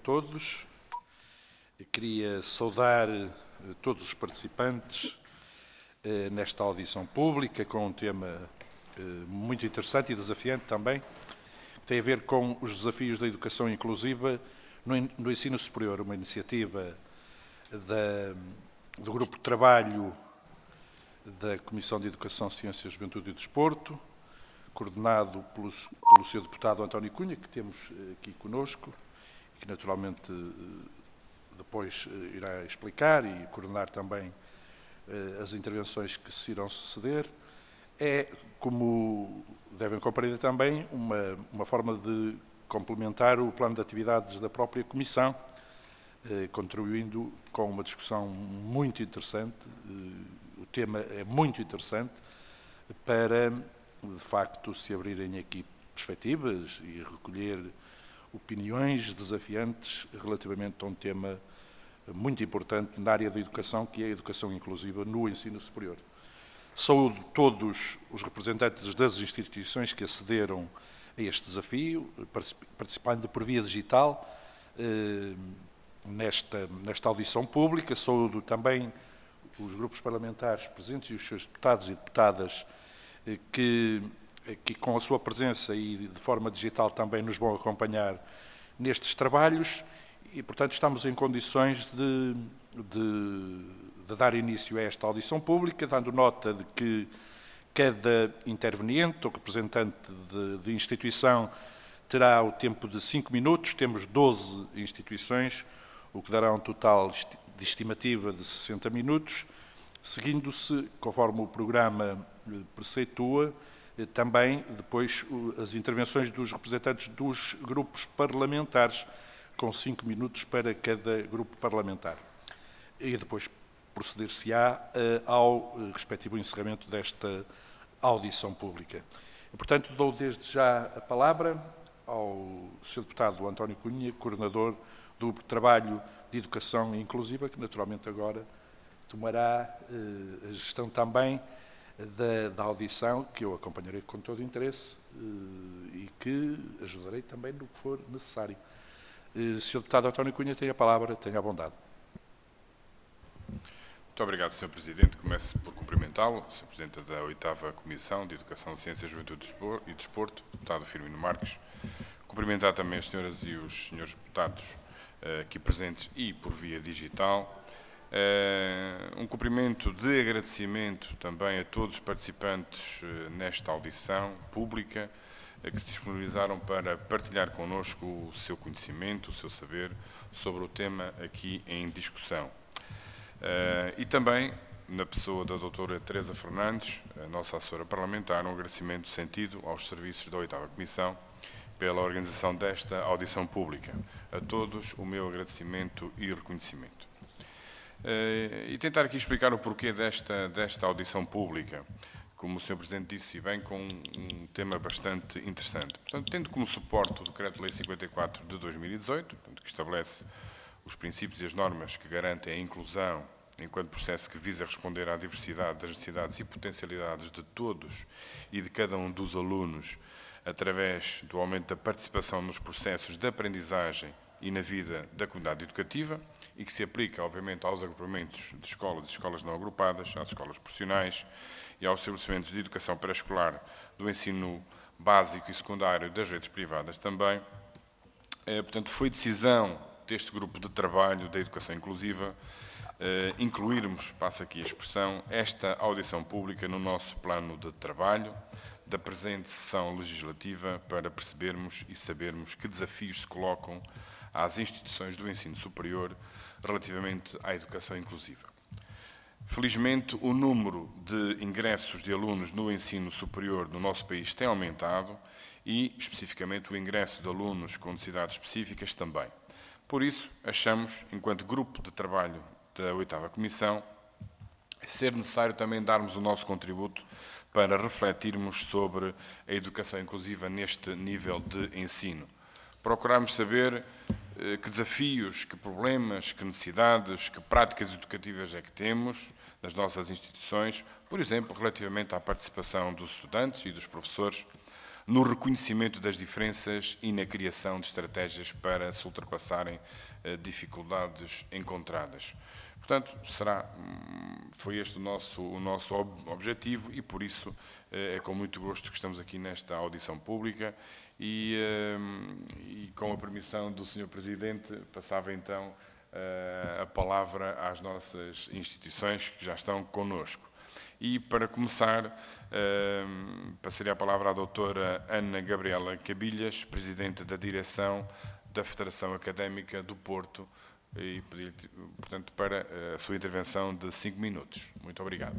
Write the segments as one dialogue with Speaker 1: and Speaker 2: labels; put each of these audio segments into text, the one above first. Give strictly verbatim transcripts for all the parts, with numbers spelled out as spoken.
Speaker 1: todos. Eu queria saudar todos os participantes nesta audição pública com um tema muito interessante e desafiante também, que tem a ver com os desafios da educação inclusiva no ensino superior, uma iniciativa da, do Grupo de Trabalho da Comissão de Educação, Ciência, Juventude e Desporto, coordenado pelo, pelo senhor Deputado António Cunha, que temos aqui conosco, e que naturalmente depois irá explicar e coordenar também as intervenções que se irão suceder. É, como devem compreender também, uma, uma forma de complementar o plano de atividades da própria Comissão, eh, contribuindo com uma discussão muito interessante. Eh, o tema é muito interessante para, de facto, se abrirem aqui perspectivas e recolher opiniões desafiantes relativamente a um tema muito importante na área da educação, que é a educação inclusiva no ensino superior. Saúdo todos os representantes das instituições que acederam a este desafio, participando por via digital eh, nesta, nesta audição pública. Saúdo também os grupos parlamentares presentes e os seus deputados e deputadas eh, que, que, com a sua presença e de forma digital, também nos vão acompanhar nestes trabalhos e, portanto, estamos em condições de, de, de dar início a esta audição pública, dando nota de que cada interveniente ou representante de, de instituição terá o tempo de cinco minutos. Temos doze instituições, o que dará um total de estimativa de sessenta minutos, seguindo-se, conforme o programa preceitua, também depois as intervenções dos representantes dos grupos parlamentares, com cinco minutos para cada grupo parlamentar. E depois proceder-se-á ao respectivo encerramento desta audição pública. E, portanto, dou desde já a palavra ao senhor Deputado António Cunha, coordenador do Grupo de Trabalho de Educação Inclusiva, que naturalmente agora tomará eh, a gestão também da, da audição, que eu acompanharei com todo o interesse eh, e que ajudarei também no que for necessário. Eh, senhor Deputado António Cunha, tem a palavra, tenha a bondade.
Speaker 2: Muito obrigado, senhor Presidente. Começo por cumprimentá-lo, senhor Presidente da oitava Comissão de Educação, Ciência, Juventude e Desporto, Deputado Firmino Marques. Cumprimentar também as senhoras e os senhores deputados uh, aqui presentes e por via digital. Uh, um cumprimento de agradecimento também a todos os participantes uh, nesta audição pública uh, que se disponibilizaram para partilhar connosco o seu conhecimento, o seu saber sobre o tema aqui em discussão. Uh, e também, na pessoa da doutora Teresa Fernandes, a nossa assessora parlamentar, um agradecimento sentido aos serviços da oitava Comissão pela organização desta audição pública. A todos o meu agradecimento e reconhecimento. Uh, e tentar aqui explicar o porquê desta, desta audição pública, como o senhor Presidente disse bem, com um, um tema bastante interessante. Portanto, tendo como suporte o Decreto-Lei cinquenta e quatro de dois mil e dezoito, portanto, que estabelece os princípios e as normas que garantem a inclusão enquanto processo que visa responder à diversidade das necessidades e potencialidades de todos e de cada um dos alunos através do aumento da participação nos processos de aprendizagem e na vida da comunidade educativa e que se aplica, obviamente, aos agrupamentos de escolas e escolas não agrupadas, às escolas profissionais e aos estabelecimentos de educação pré-escolar, do ensino básico e secundário das redes privadas também. É, portanto, foi decisão deste grupo de trabalho da educação inclusiva Uh, incluirmos, passa aqui a expressão, esta audição pública no nosso plano de trabalho da presente sessão legislativa para percebermos e sabermos que desafios se colocam às instituições do ensino superior relativamente à educação inclusiva. Felizmente, o número de ingressos de alunos no ensino superior no nosso país tem aumentado e, especificamente, o ingresso de alunos com necessidades específicas também. Por isso, achamos, enquanto grupo de trabalho da oitava Comissão, ser necessário também darmos o nosso contributo para refletirmos sobre a educação inclusiva neste nível de ensino. Procurarmos saber eh, que desafios, que problemas, que necessidades, que práticas educativas é que temos nas nossas instituições, por exemplo, relativamente à participação dos estudantes e dos professores, no reconhecimento das diferenças e na criação de estratégias para se ultrapassarem uh, dificuldades encontradas. Portanto, será, foi este o nosso, o nosso ob objetivo e, por isso, uh, é com muito gosto que estamos aqui nesta audição pública e, uh, e com a permissão do senhor Presidente, passava então uh, a palavra às nossas instituições que já estão connosco. E, para começar, uh, passaria a palavra à doutora Ana Gabriela Cabilhas, Presidente da Direção da Federação Académica do Porto, e pedir, portanto, para a sua intervenção de cinco minutos. Muito obrigado.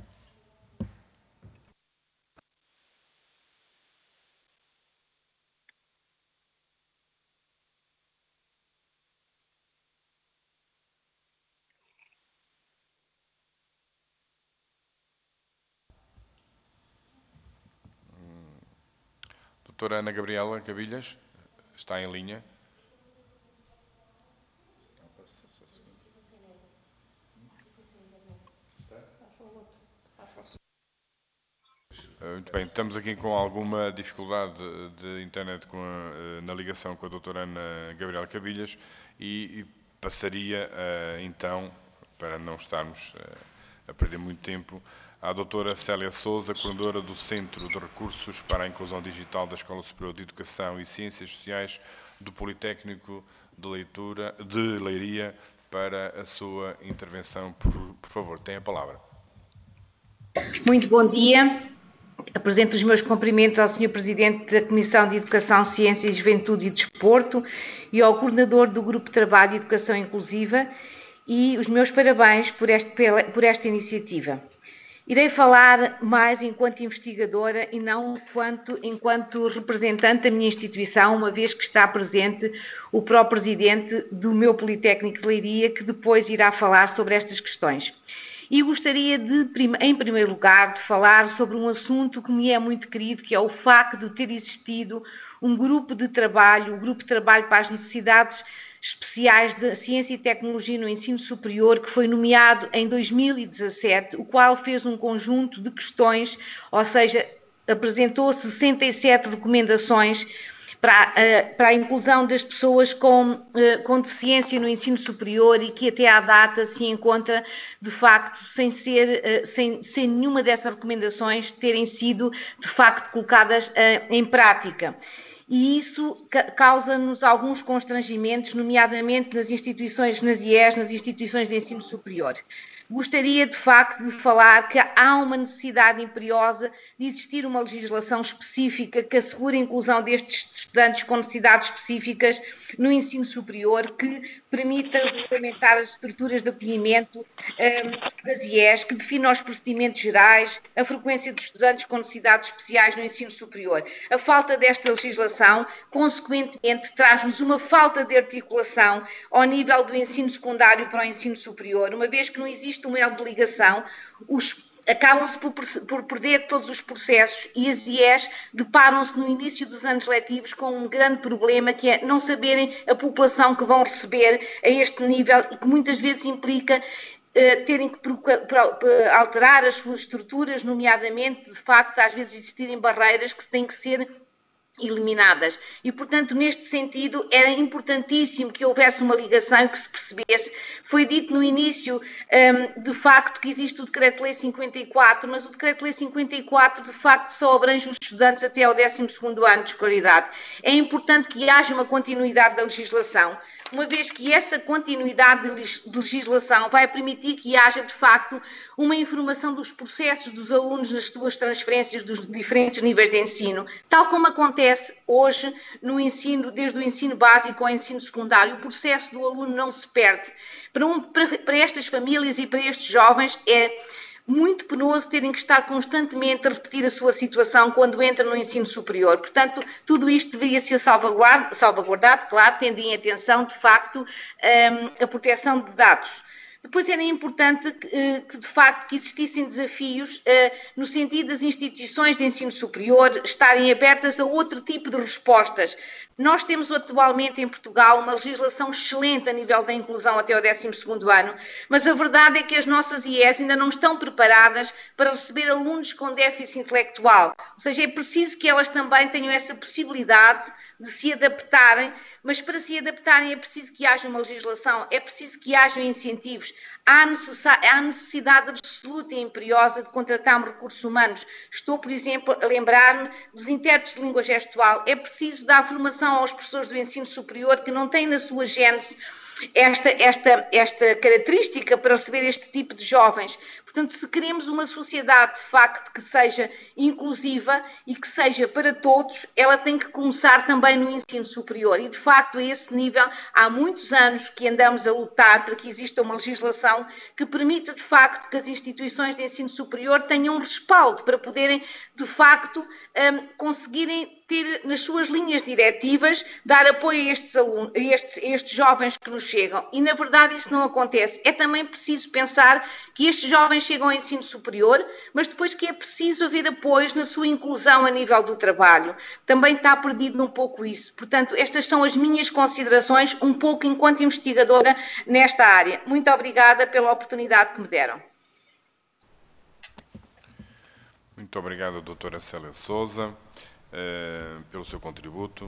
Speaker 2: Doutora Ana Gabriela Cabilhas, está em linha. Muito bem, estamos aqui com alguma dificuldade de internet com a, na ligação com a doutora Ana Gabriela Cabilhas e, e passaria uh, então, para não estarmos uh, a perder muito tempo, à doutora Célia Sousa, coordenadora do Centro de Recursos para a Inclusão Digital da Escola Superior de Educação e Ciências Sociais do Politécnico de, Leitura, de Leiria, para a sua intervenção. Por, por favor, tem a palavra.
Speaker 3: Muito bom dia. Apresento os meus cumprimentos ao senhor Presidente da Comissão de Educação, Ciência, Juventude e Desporto e ao Coordenador do Grupo de Trabalho de Educação Inclusiva e os meus parabéns por, este, por esta iniciativa. Irei falar mais enquanto investigadora e não enquanto, enquanto representante da minha instituição, uma vez que está presente o próprio Presidente do meu Politécnico de Leiria, que depois irá falar sobre estas questões. E gostaria de, em primeiro lugar, de falar sobre um assunto que me é muito querido, que é o facto de ter existido um grupo de trabalho, o grupo de trabalho para as necessidades especiais de ciência e tecnologia no ensino superior, que foi nomeado em dois mil e dezassete, o qual fez um conjunto de questões, ou seja, apresentou sessenta e sete recomendações para a, para a inclusão das pessoas com, com deficiência no ensino superior e que até à data se encontra, de facto, sem, ser, sem, sem nenhuma dessas recomendações terem sido, de facto, colocadas em prática. E isso causa-nos alguns constrangimentos, nomeadamente nas instituições, nas I E S, nas instituições de ensino superior. Gostaria, de facto, de falar que há uma necessidade imperiosa de existir uma legislação específica que assegure a inclusão destes estudantes com necessidades específicas no ensino superior, que permita regulamentar as estruturas de acolhimento um, das I E S, que defina os procedimentos gerais, a frequência de estudantes com necessidades especiais no ensino superior. A falta desta legislação, consequentemente, traz-nos uma falta de articulação ao nível do ensino secundário para o ensino superior, uma vez que não existe um elo de ligação, os acabam-se por, por perder todos os processos e as I E S deparam-se no início dos anos letivos com um grande problema, que é não saberem a população que vão receber a este nível e que muitas vezes implica uh, terem que alterar as suas estruturas, nomeadamente, de facto, às vezes existirem barreiras que têm que ser eliminadas. E, portanto, neste sentido, era importantíssimo que houvesse uma ligação e que se percebesse. Foi dito no início, um, de facto, que existe o Decreto-Lei cinquenta e quatro, mas o Decreto-Lei cinquenta e quatro, de facto, só abrange os estudantes até ao décimo segundo ano de escolaridade. É importante que haja uma continuidade da legislação, uma vez que essa continuidade de legislação vai permitir que haja, de facto, uma informação dos processos dos alunos nas suas transferências dos diferentes níveis de ensino, tal como acontece hoje no ensino, desde o ensino básico ao ensino secundário. O processo do aluno não se perde. Para, um, para, para estas famílias e para estes jovens é muito penoso terem que estar constantemente a repetir a sua situação quando entram no ensino superior. Portanto, tudo isto deveria ser salvaguardado, salvaguardado, claro, tendo em atenção, de facto, a proteção de dados. Depois era importante que, que, de facto, que existissem desafios no sentido das instituições de ensino superior estarem abertas a outro tipo de respostas. Nós temos atualmente em Portugal uma legislação excelente a nível da inclusão até ao décimo segundo ano, mas a verdade é que as nossas I E S ainda não estão preparadas para receber alunos com déficit intelectual. Ou seja, é preciso que elas também tenham essa possibilidade de se adaptarem, mas para se adaptarem é preciso que haja uma legislação, é preciso que haja incentivos. Há necessidade absoluta e imperiosa de contratarmos recursos humanos. Estou, por exemplo, a lembrar-me dos intérpretes de língua gestual. É preciso dar formação aos professores do ensino superior que não têm na sua gênese esta, esta, esta característica para receber este tipo de jovens. Portanto, se queremos uma sociedade, de facto, que seja inclusiva e que seja para todos, ela tem que começar também no ensino superior. E, de facto, a esse nível, há muitos anos que andamos a lutar para que exista uma legislação que permita, de facto, que as instituições de ensino superior tenham um respaldo para poderem, de facto, conseguirem ter nas suas linhas diretivas, dar apoio a estes, alunos, a estes, a estes jovens que nos chegam. E, na verdade, isso não acontece. É também preciso pensar que estes jovens chegam ao ensino superior, mas depois que é preciso haver apoios na sua inclusão a nível do trabalho. Também está perdido um pouco isso. Portanto, estas são as minhas considerações, um pouco enquanto investigadora nesta área. Muito obrigada pela oportunidade que me deram.
Speaker 2: Muito obrigado, doutora Célia Sousa, uh, pelo seu contributo.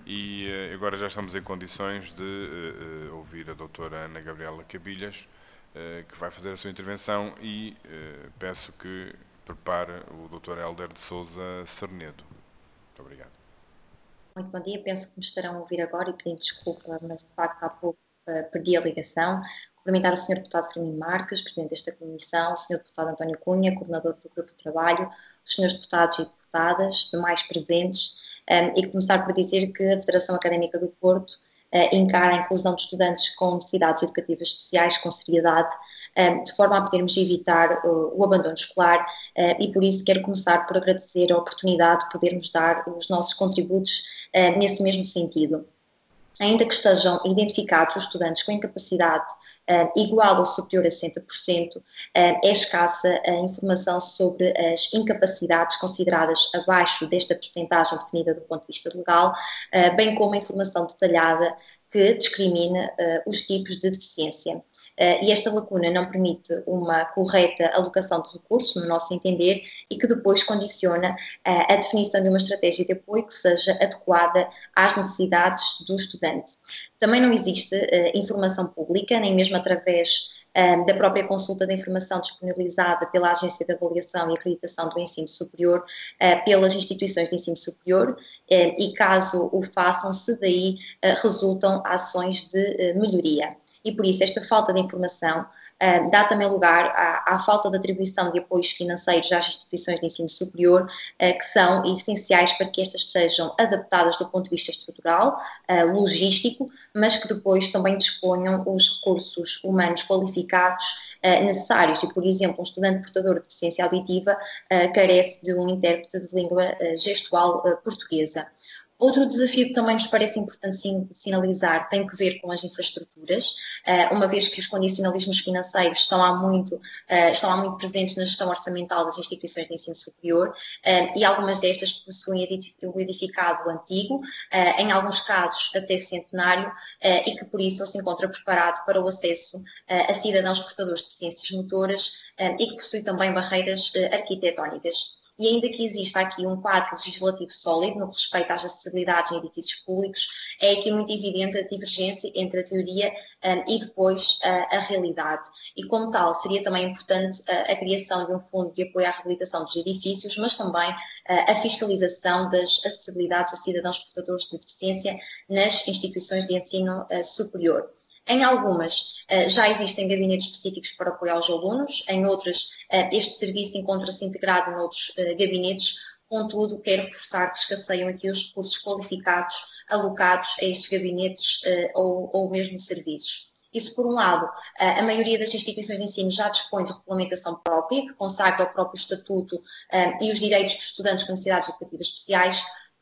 Speaker 2: E uh, agora já estamos em condições de uh, uh, ouvir a doutora Ana Gabriela Cabilhas, uh, que vai fazer a sua intervenção, e uh, peço que prepare o doutor Hélder de Sousa Cernedo. Muito obrigado.
Speaker 4: Muito bom dia, penso que me estarão a ouvir agora e pedindo desculpa, mas de facto há pouco uh, perdi a ligação. Cumprimentar o senhor Deputado Firmino Marques, Presidente desta Comissão, o senhor Deputado António Cunha, Coordenador do Grupo de Trabalho, os senhores Deputados e Deputadas, demais presentes, um, e começar por dizer que a Federação Académica do Porto uh, encara a inclusão de estudantes com necessidades educativas especiais com seriedade, um, de forma a podermos evitar uh, o abandono escolar, uh, e por isso quero começar por agradecer a oportunidade de podermos dar os nossos contributos uh, nesse mesmo sentido. Ainda que estejam identificados os estudantes com incapacidade uh, igual ou superior a sessenta por cento, uh, é escassa a informação sobre as incapacidades consideradas abaixo desta percentagem definida do ponto de vista legal, uh, bem como a informação detalhada que discrimina uh, os tipos de deficiência. Uh, e esta lacuna não permite uma correta alocação de recursos, no nosso entender, e que depois condiciona uh, a definição de uma estratégia de apoio que seja adequada às necessidades do estudante. Também não existe uh, informação pública, nem mesmo através uh, da própria consulta de informação disponibilizada pela Agência de Avaliação e Acreditação do Ensino Superior, uh, pelas instituições de ensino superior, uh, e caso o façam, se daí uh, resultam ações de uh, melhoria. E por isso esta falta de informação uh, dá também lugar à, à falta de atribuição de apoios financeiros às instituições de ensino superior, uh, que são essenciais para que estas sejam adaptadas do ponto de vista estrutural, uh, logístico, mas que depois também disponham os recursos humanos qualificados uh, necessários. E, por exemplo, um estudante portador de deficiência auditiva uh, carece de um intérprete de língua uh, gestual uh, portuguesa. Outro desafio que também nos parece importante sinalizar tem que ver com as infraestruturas, uma vez que os condicionalismos financeiros estão há muito, estão há muito presentes na gestão orçamental das instituições de ensino superior, e algumas destas possuem o edificado antigo, em alguns casos até centenário, e que por isso não se encontra preparado para o acesso a cidadãos portadores de deficiências motoras, e que possui também barreiras arquitetónicas. E ainda que exista aqui um quadro legislativo sólido no que respeita às acessibilidades em edifícios públicos, é aqui muito evidente a divergência entre a teoria um, e depois uh, a realidade. E como tal, seria também importante uh, a criação de um fundo de apoio à reabilitação dos edifícios, mas também uh, a fiscalização das acessibilidades a cidadãos portadores de deficiência nas instituições de ensino uh, superior. Em algumas uh, já existem gabinetes específicos para apoio aos alunos, em outras uh, este serviço encontra-se integrado noutros uh, gabinetes, contudo quero reforçar que escasseiam aqui os recursos qualificados alocados a estes gabinetes uh, ou, ou mesmo serviços. Isso por um lado, a maioria das instituições de ensino já dispõe de regulamentação própria, que consagra o próprio estatuto uh, e os direitos dos estudantes com necessidades educativas especiais.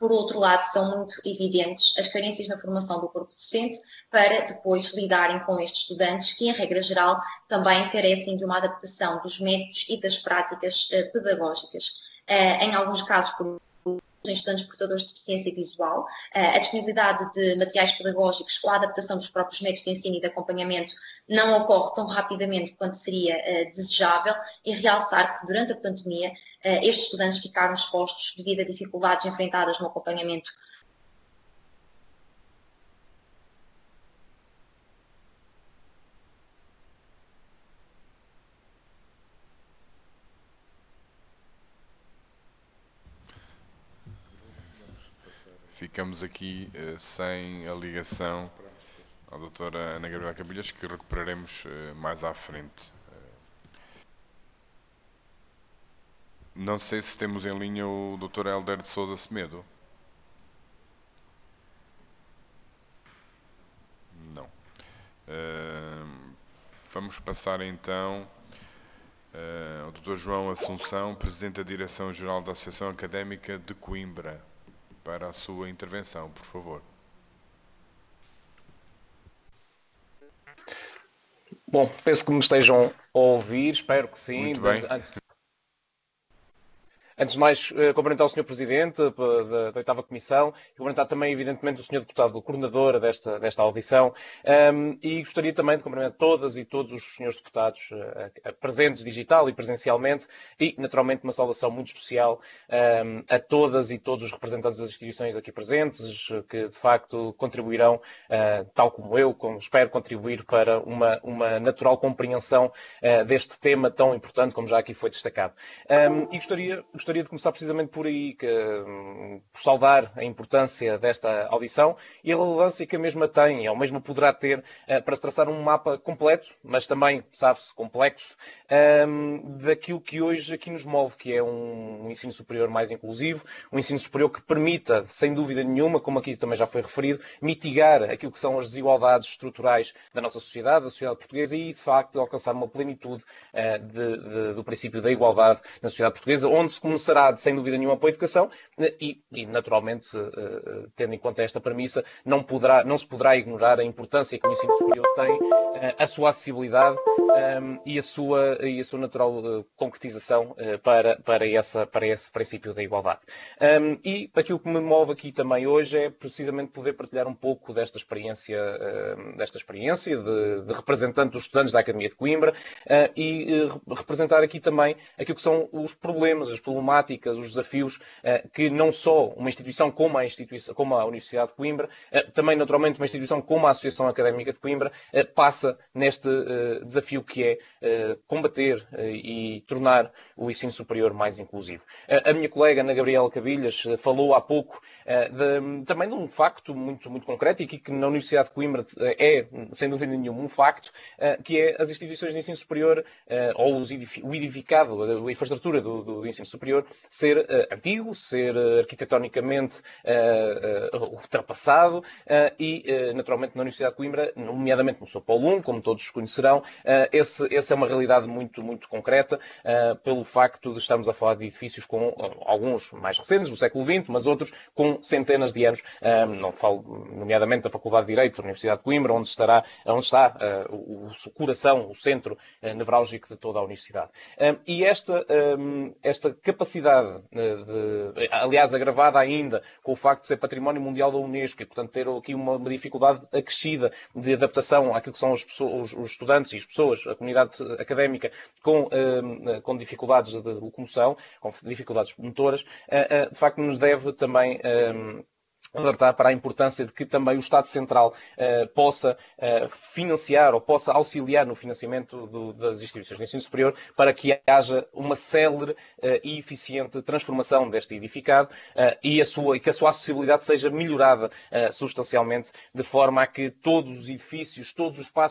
Speaker 4: Por outro lado, são muito evidentes as carências na formação do corpo docente para depois lidarem com estes estudantes que, em regra geral, também carecem de uma adaptação dos métodos e das práticas uh, pedagógicas. Uh, em alguns casos, por em estudantes portadores de deficiência visual, a disponibilidade de materiais pedagógicos ou a adaptação dos próprios métodos de ensino e de acompanhamento não ocorre tão rapidamente quanto seria uh, desejável, e realçar que durante a pandemia uh, estes estudantes ficaram expostos devido a dificuldades enfrentadas no acompanhamento.
Speaker 2: Ficamos aqui uh, sem a ligação à doutora Ana Gabriela Cabilhas, que recuperaremos uh, mais à frente. Uh, não sei se temos em linha o doutor Helder de Sousa Semedo. Não. Uh, vamos passar então uh, ao doutor João Assunção, Presidente da Direção-Geral da Associação Académica de Coimbra, para a sua intervenção, por favor.
Speaker 5: Bom, penso que me estejam a ouvir, espero que sim.
Speaker 2: Muito bem.
Speaker 5: Antes, antes de mais, uh, cumprimentar o senhor Presidente uh, da, da oitava Comissão e cumprimentar também, evidentemente, o senhor Deputado Coordenador desta, desta audição, um, e gostaria também de cumprimentar todas e todos os senhores deputados uh, presentes digital e presencialmente, e, naturalmente, uma saudação muito especial um, a todas e todos os representantes das instituições aqui presentes, que, de facto, contribuirão, uh, tal como eu, como espero contribuir para uma, uma natural compreensão uh, deste tema tão importante, como já aqui foi destacado. Um, e gostaria... gostaria Gostaria de começar precisamente por aí, que, por saudar a importância desta audição e a relevância que a mesma tem, ou mesmo poderá ter, para se traçar um mapa completo, mas também, sabe-se, complexo, daquilo que hoje aqui nos move, que é um ensino superior mais inclusivo, um ensino superior que permita, sem dúvida nenhuma, como aqui também já foi referido, mitigar aquilo que são as desigualdades estruturais da nossa sociedade, da sociedade portuguesa, e, de facto, alcançar uma plenitude de, de, do princípio da igualdade na sociedade portuguesa, onde se começará, sem dúvida nenhuma, para a educação e, e naturalmente, tendo em conta esta premissa, não, poderá, não se poderá ignorar a importância que o ensino superior tem, a sua acessibilidade e a sua, e a sua natural concretização para, para, essa, para esse princípio da igualdade. E aquilo que me move aqui também hoje é precisamente poder partilhar um pouco desta experiência, desta experiência de, de representante dos estudantes da Academia de Coimbra e representar aqui também aquilo que são os problemas, as problemáticas, os desafios que não só uma instituição como a, instituição, como a Universidade de Coimbra, também naturalmente uma instituição como a Associação Académica de Coimbra, passa neste desafio que é combater e tornar o ensino superior mais inclusivo. A minha colega Ana Gabriela Cabilhas falou há pouco de, também de um facto muito, muito concreto e que na Universidade de Coimbra é, sem dúvida nenhuma, um facto, que é as instituições de ensino superior ou o edificado, a infraestrutura do, do ensino superior ser uh, antigo, ser uh, arquitetonicamente uh, uh, ultrapassado uh, e, uh, naturalmente, na Universidade de Coimbra, nomeadamente no seu Polo um, como todos conhecerão, uh, esse, essa é uma realidade muito, muito concreta, uh, pelo facto de estarmos a falar de edifícios com uh, alguns mais recentes, do século vinte, mas outros com centenas de anos. Uh, não falo, nomeadamente, da Faculdade de Direito da Universidade de Coimbra, onde, estará, onde está uh, o, o coração, o centro uh, nevrálgico de toda a Universidade. Uh, e esta, um, esta capacidade, de, aliás, agravada ainda com o facto de ser património mundial da Unesco e, portanto, ter aqui uma, uma dificuldade acrescida de adaptação àquilo que são os, os, os estudantes e as pessoas, a comunidade académica, com, um, com dificuldades de locomoção, com dificuldades motoras, uh, uh, de facto, nos deve também um, alertar para a importância de que também o Estado Central uh, possa uh, financiar ou possa auxiliar no financiamento do, das instituições de ensino superior para que haja uma célere uh, e eficiente transformação deste edificado uh, e, a sua, e que a sua acessibilidade seja melhorada uh, substancialmente, de forma a que todos os edifícios, todos os espaços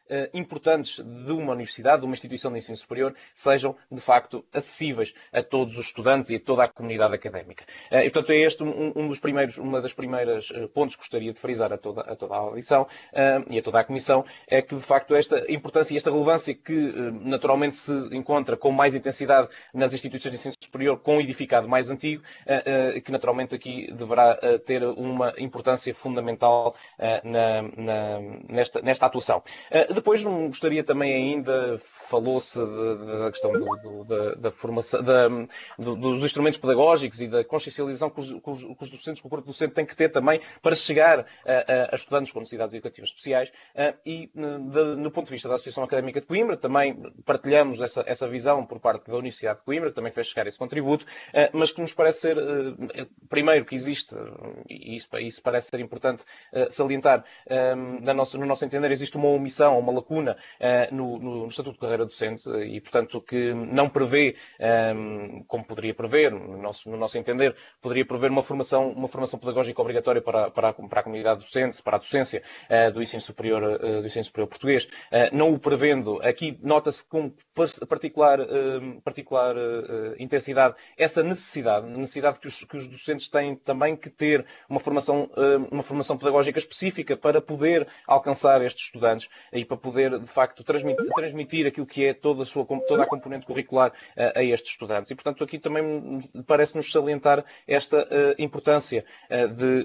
Speaker 5: uh, importantes de uma universidade, de uma instituição de ensino superior, sejam, de facto, acessíveis a todos os estudantes e a toda a comunidade académica. Uh, e, portanto, é este um, um dos primeiros, uma das primeiras uh, pontos que gostaria de frisar a toda, a toda a audição uh, e a toda a Comissão, é que, de facto, esta importância e esta relevância que, uh, naturalmente, se encontra com mais intensidade nas instituições de ensino superior, com o edificado mais antigo, uh, uh, que, naturalmente, aqui deverá uh, ter uma importância fundamental uh, na, na, nesta, nesta atuação. Uh, depois, um, gostaria também ainda, falou-se da questão do, do, da, da formação, da, do, dos instrumentos pedagógicos e da consciencialização que os, que, os, que os docentes, que o corpo docente tem que ter também para chegar a, a, a estudantes com necessidades educativas especiais. Uh, e, de, no ponto de vista da Associação Académica de Coimbra, também partilhamos essa, essa visão por parte da Universidade de Coimbra, que também fez chegar esse contributo, uh, mas que nos parece ser, uh, primeiro, que existe, e isso, isso parece ser importante uh, salientar, um, na nossa, no nosso entender, existe uma omissão, uma lacuna uh, no, no, no Estatuto de Carreira Docente e, portanto, que não prevê, um, como poderia prever, no nosso, no nosso entender, poderia prever uma formação, uma formação pedagógica obrigatória para, para, a, para a comunidade docente, para a docência uh, do ensino superior, uh, do ensino superior português. Uh, não o prevendo, aqui nota-se com particular, uh, particular uh, intensidade essa necessidade, necessidade que os, que os docentes têm também que ter uma formação, uh, uma formação pedagógica específica para poder alcançar estes estudantes e para poder, de facto, transmitir, transmitir aquilo que é toda a, sua, toda a componente curricular uh, a estes estudantes. E, portanto, aqui também parece-nos salientar esta uh, importância uh, de,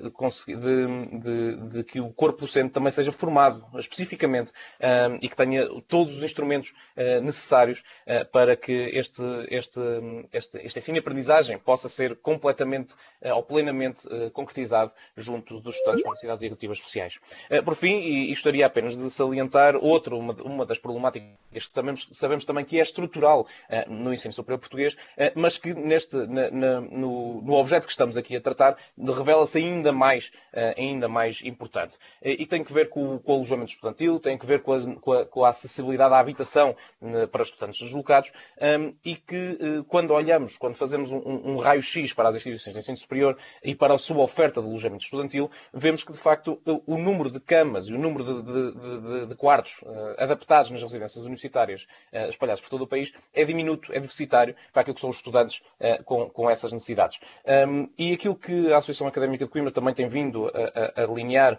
Speaker 5: de, de, de que o corpo docente também seja formado especificamente uh, e que tenha todos os instrumentos uh, necessários uh, para que este, este, este, este ensino e aprendizagem possa ser completamente uh, ou plenamente uh, concretizado junto dos estudantes com necessidades educativas especiais. Uh, por fim, e, e gostaria apenas de salientar outro, uma, uma das problemáticas que também, sabemos também que é estrutural uh, no ensino superior português, uh, mas que neste, na, na, no, no objeto que estamos aqui a tratar revela-se ainda mais, uh, ainda mais importante. Uh, e tem que ver com, com o alojamento estudantil, tem que ver com a, com a, com a acessibilidade à habitação uh, para estudantes deslocados um, e que uh, quando olhamos, quando fazemos um, um raio-x para as instituições de ensino superior e para a sua oferta de alojamento estudantil, vemos que, de facto, o, o número de camas e o número de, de, de, de quartos uh, adaptados nas residências universitárias uh, espalhados por todo o país é diminuto, é deficitário para aquilo que são os estudantes uh, com, com essas necessidades. Um, e aquilo que a Associação Académica de Coimbra também tem vindo a, a, a alinhar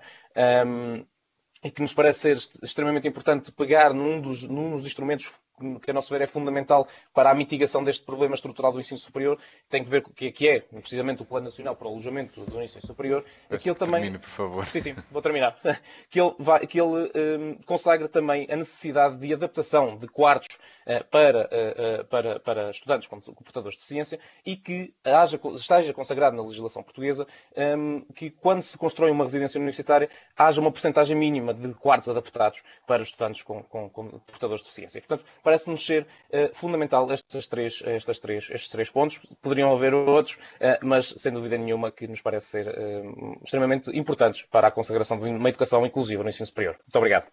Speaker 5: um, e que nos parece ser extremamente importante pegar num dos, num dos instrumentos que, a nosso ver, é fundamental para a mitigação deste problema estrutural do ensino superior, tem que ver com o que é, precisamente, o Plano Nacional para o Alojamento do Ensino Superior.
Speaker 2: Que ele também... Termine, por favor.
Speaker 5: Sim, sim, vou terminar. Que ele, vai, que ele um, consagra também a necessidade de adaptação de quartos uh, para, uh, uh, para, para estudantes com, com portadores de ciência e que haja, esteja consagrado na legislação portuguesa um, que, quando se constrói uma residência universitária, haja uma percentagem mínima de quartos adaptados para estudantes com, com, com portadores de deficiência. Portanto, parece-nos ser uh, fundamental estas três, estas três, estes três pontos. Poderiam haver outros, uh, mas sem dúvida nenhuma que nos parece ser uh, extremamente importantes para a consagração de uma educação inclusiva no ensino superior. Muito obrigado.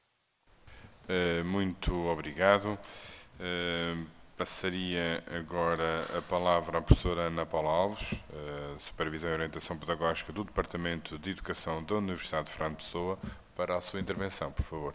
Speaker 2: Uh, muito obrigado. Uh, passaria agora a palavra à professora Ana Paula Alves, uh, Supervisão e Orientação Pedagógica do Departamento de Educação da Universidade de Fernando Pessoa, para a sua intervenção, por favor.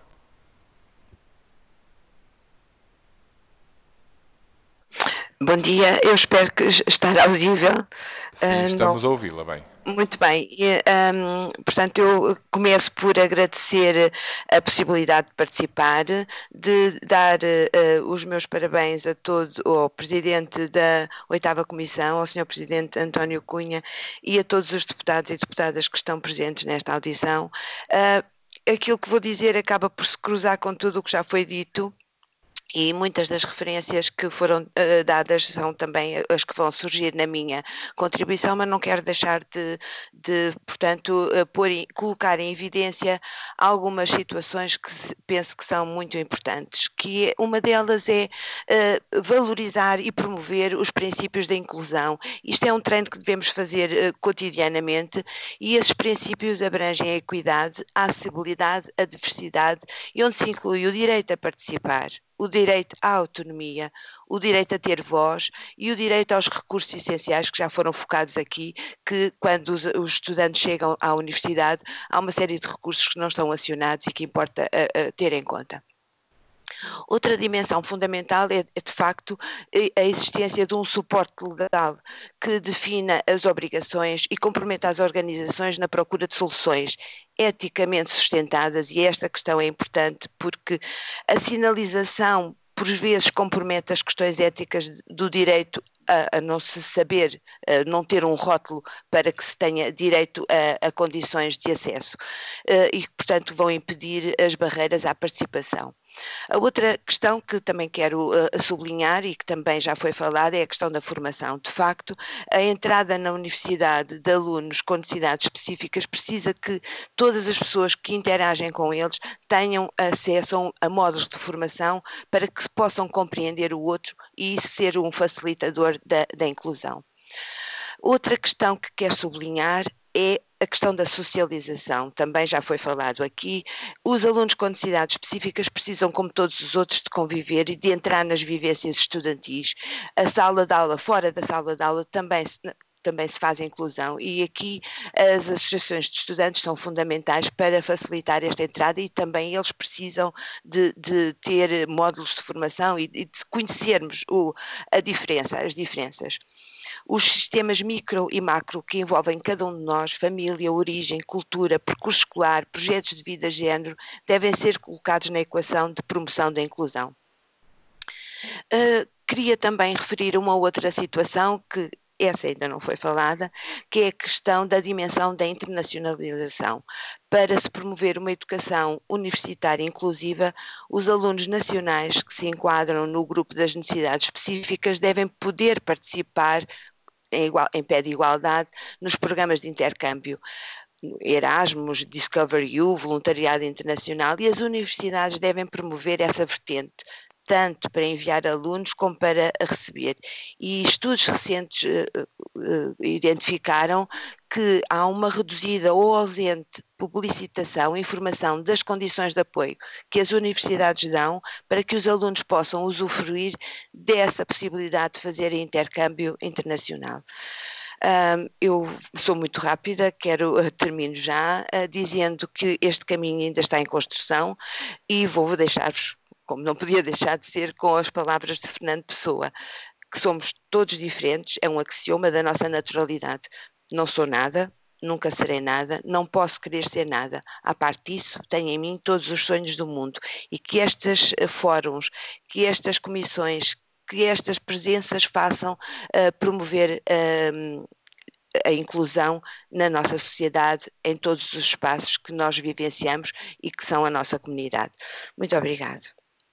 Speaker 6: Bom dia, eu espero que estar audível.
Speaker 2: Sim, estamos uh, a ouvi-la bem.
Speaker 6: Muito bem, e, um, portanto eu começo por agradecer a possibilidade de participar, de dar uh, os meus parabéns a todo o Presidente da oitava Comissão, ao senhor Presidente António Cunha e a todos os deputados e deputadas que estão presentes nesta audição. Uh, aquilo que vou dizer acaba por se cruzar com tudo o que já foi dito. E muitas das referências que foram uh, dadas são também as que vão surgir na minha contribuição, mas não quero deixar de, de portanto, uh, pôr, colocar em evidência algumas situações que se, penso que são muito importantes, que é, uma delas é uh, valorizar e promover os princípios da inclusão. Isto é um treino que devemos fazer uh, cotidianamente e esses princípios abrangem a equidade, a acessibilidade, a diversidade e onde se inclui o direito a participar, o direito à autonomia, o direito a ter voz e o direito aos recursos essenciais que já foram focados aqui, que quando os, os estudantes chegam à universidade há uma série de recursos que não estão acionados e que importa a, a ter em conta. Outra dimensão fundamental é, de facto, a existência de um suporte legal que defina as obrigações e comprometa as organizações na procura de soluções eticamente sustentadas, e esta questão é importante porque a sinalização por vezes compromete as questões éticas do direito a, a não se saber, a não ter um rótulo para que se tenha direito a, a condições de acesso e, portanto, vão impedir as barreiras à participação. A outra questão que também quero uh, sublinhar e que também já foi falada é a questão da formação. De facto, a entrada na universidade de alunos com necessidades específicas precisa que todas as pessoas que interagem com eles tenham acesso a módulos de formação para que possam compreender o outro e isso ser um facilitador da, da inclusão. Outra questão que quero sublinhar é a questão da socialização, também já foi falado aqui. Os alunos com necessidades específicas precisam, como todos os outros, de conviver e de entrar nas vivências estudantis. A sala de aula, fora da sala de aula, também se, também se faz a inclusão e aqui as associações de estudantes são fundamentais para facilitar esta entrada e também eles precisam de, de ter módulos de formação e de conhecermos o, a diferença, as diferenças. Os sistemas micro e macro que envolvem cada um de nós, família, origem, cultura, percurso escolar, projetos de vida, género, devem ser colocados na equação de promoção da inclusão. Uh, queria também referir uma outra situação que essa ainda não foi falada, que é a questão da dimensão da internacionalização. Para se promover uma educação universitária inclusiva, os alunos nacionais que se enquadram no grupo das necessidades específicas devem poder participar em, igual, em pé de igualdade nos programas de intercâmbio. Erasmus, Discover U, voluntariado internacional, e as universidades devem promover essa vertente, tanto para enviar alunos como para receber. E estudos recentes uh, uh, identificaram que há uma reduzida ou ausente publicitação e informação das condições de apoio que as universidades dão para que os alunos possam usufruir dessa possibilidade de fazer intercâmbio internacional. Um, eu sou muito rápida, quero, uh, termino já, uh, dizendo que este caminho ainda está em construção e vou deixar-vos, como não podia deixar de ser, com as palavras de Fernando Pessoa, que somos todos diferentes, é um axioma da nossa naturalidade. Não sou nada, nunca serei nada, não posso querer ser nada. À parte disso, tenho em mim todos os sonhos do mundo e que estes uh, fóruns, que estas comissões, que estas presenças façam uh, promover uh, a inclusão na nossa sociedade, em todos os espaços que nós vivenciamos e que são a nossa comunidade. Muito obrigado.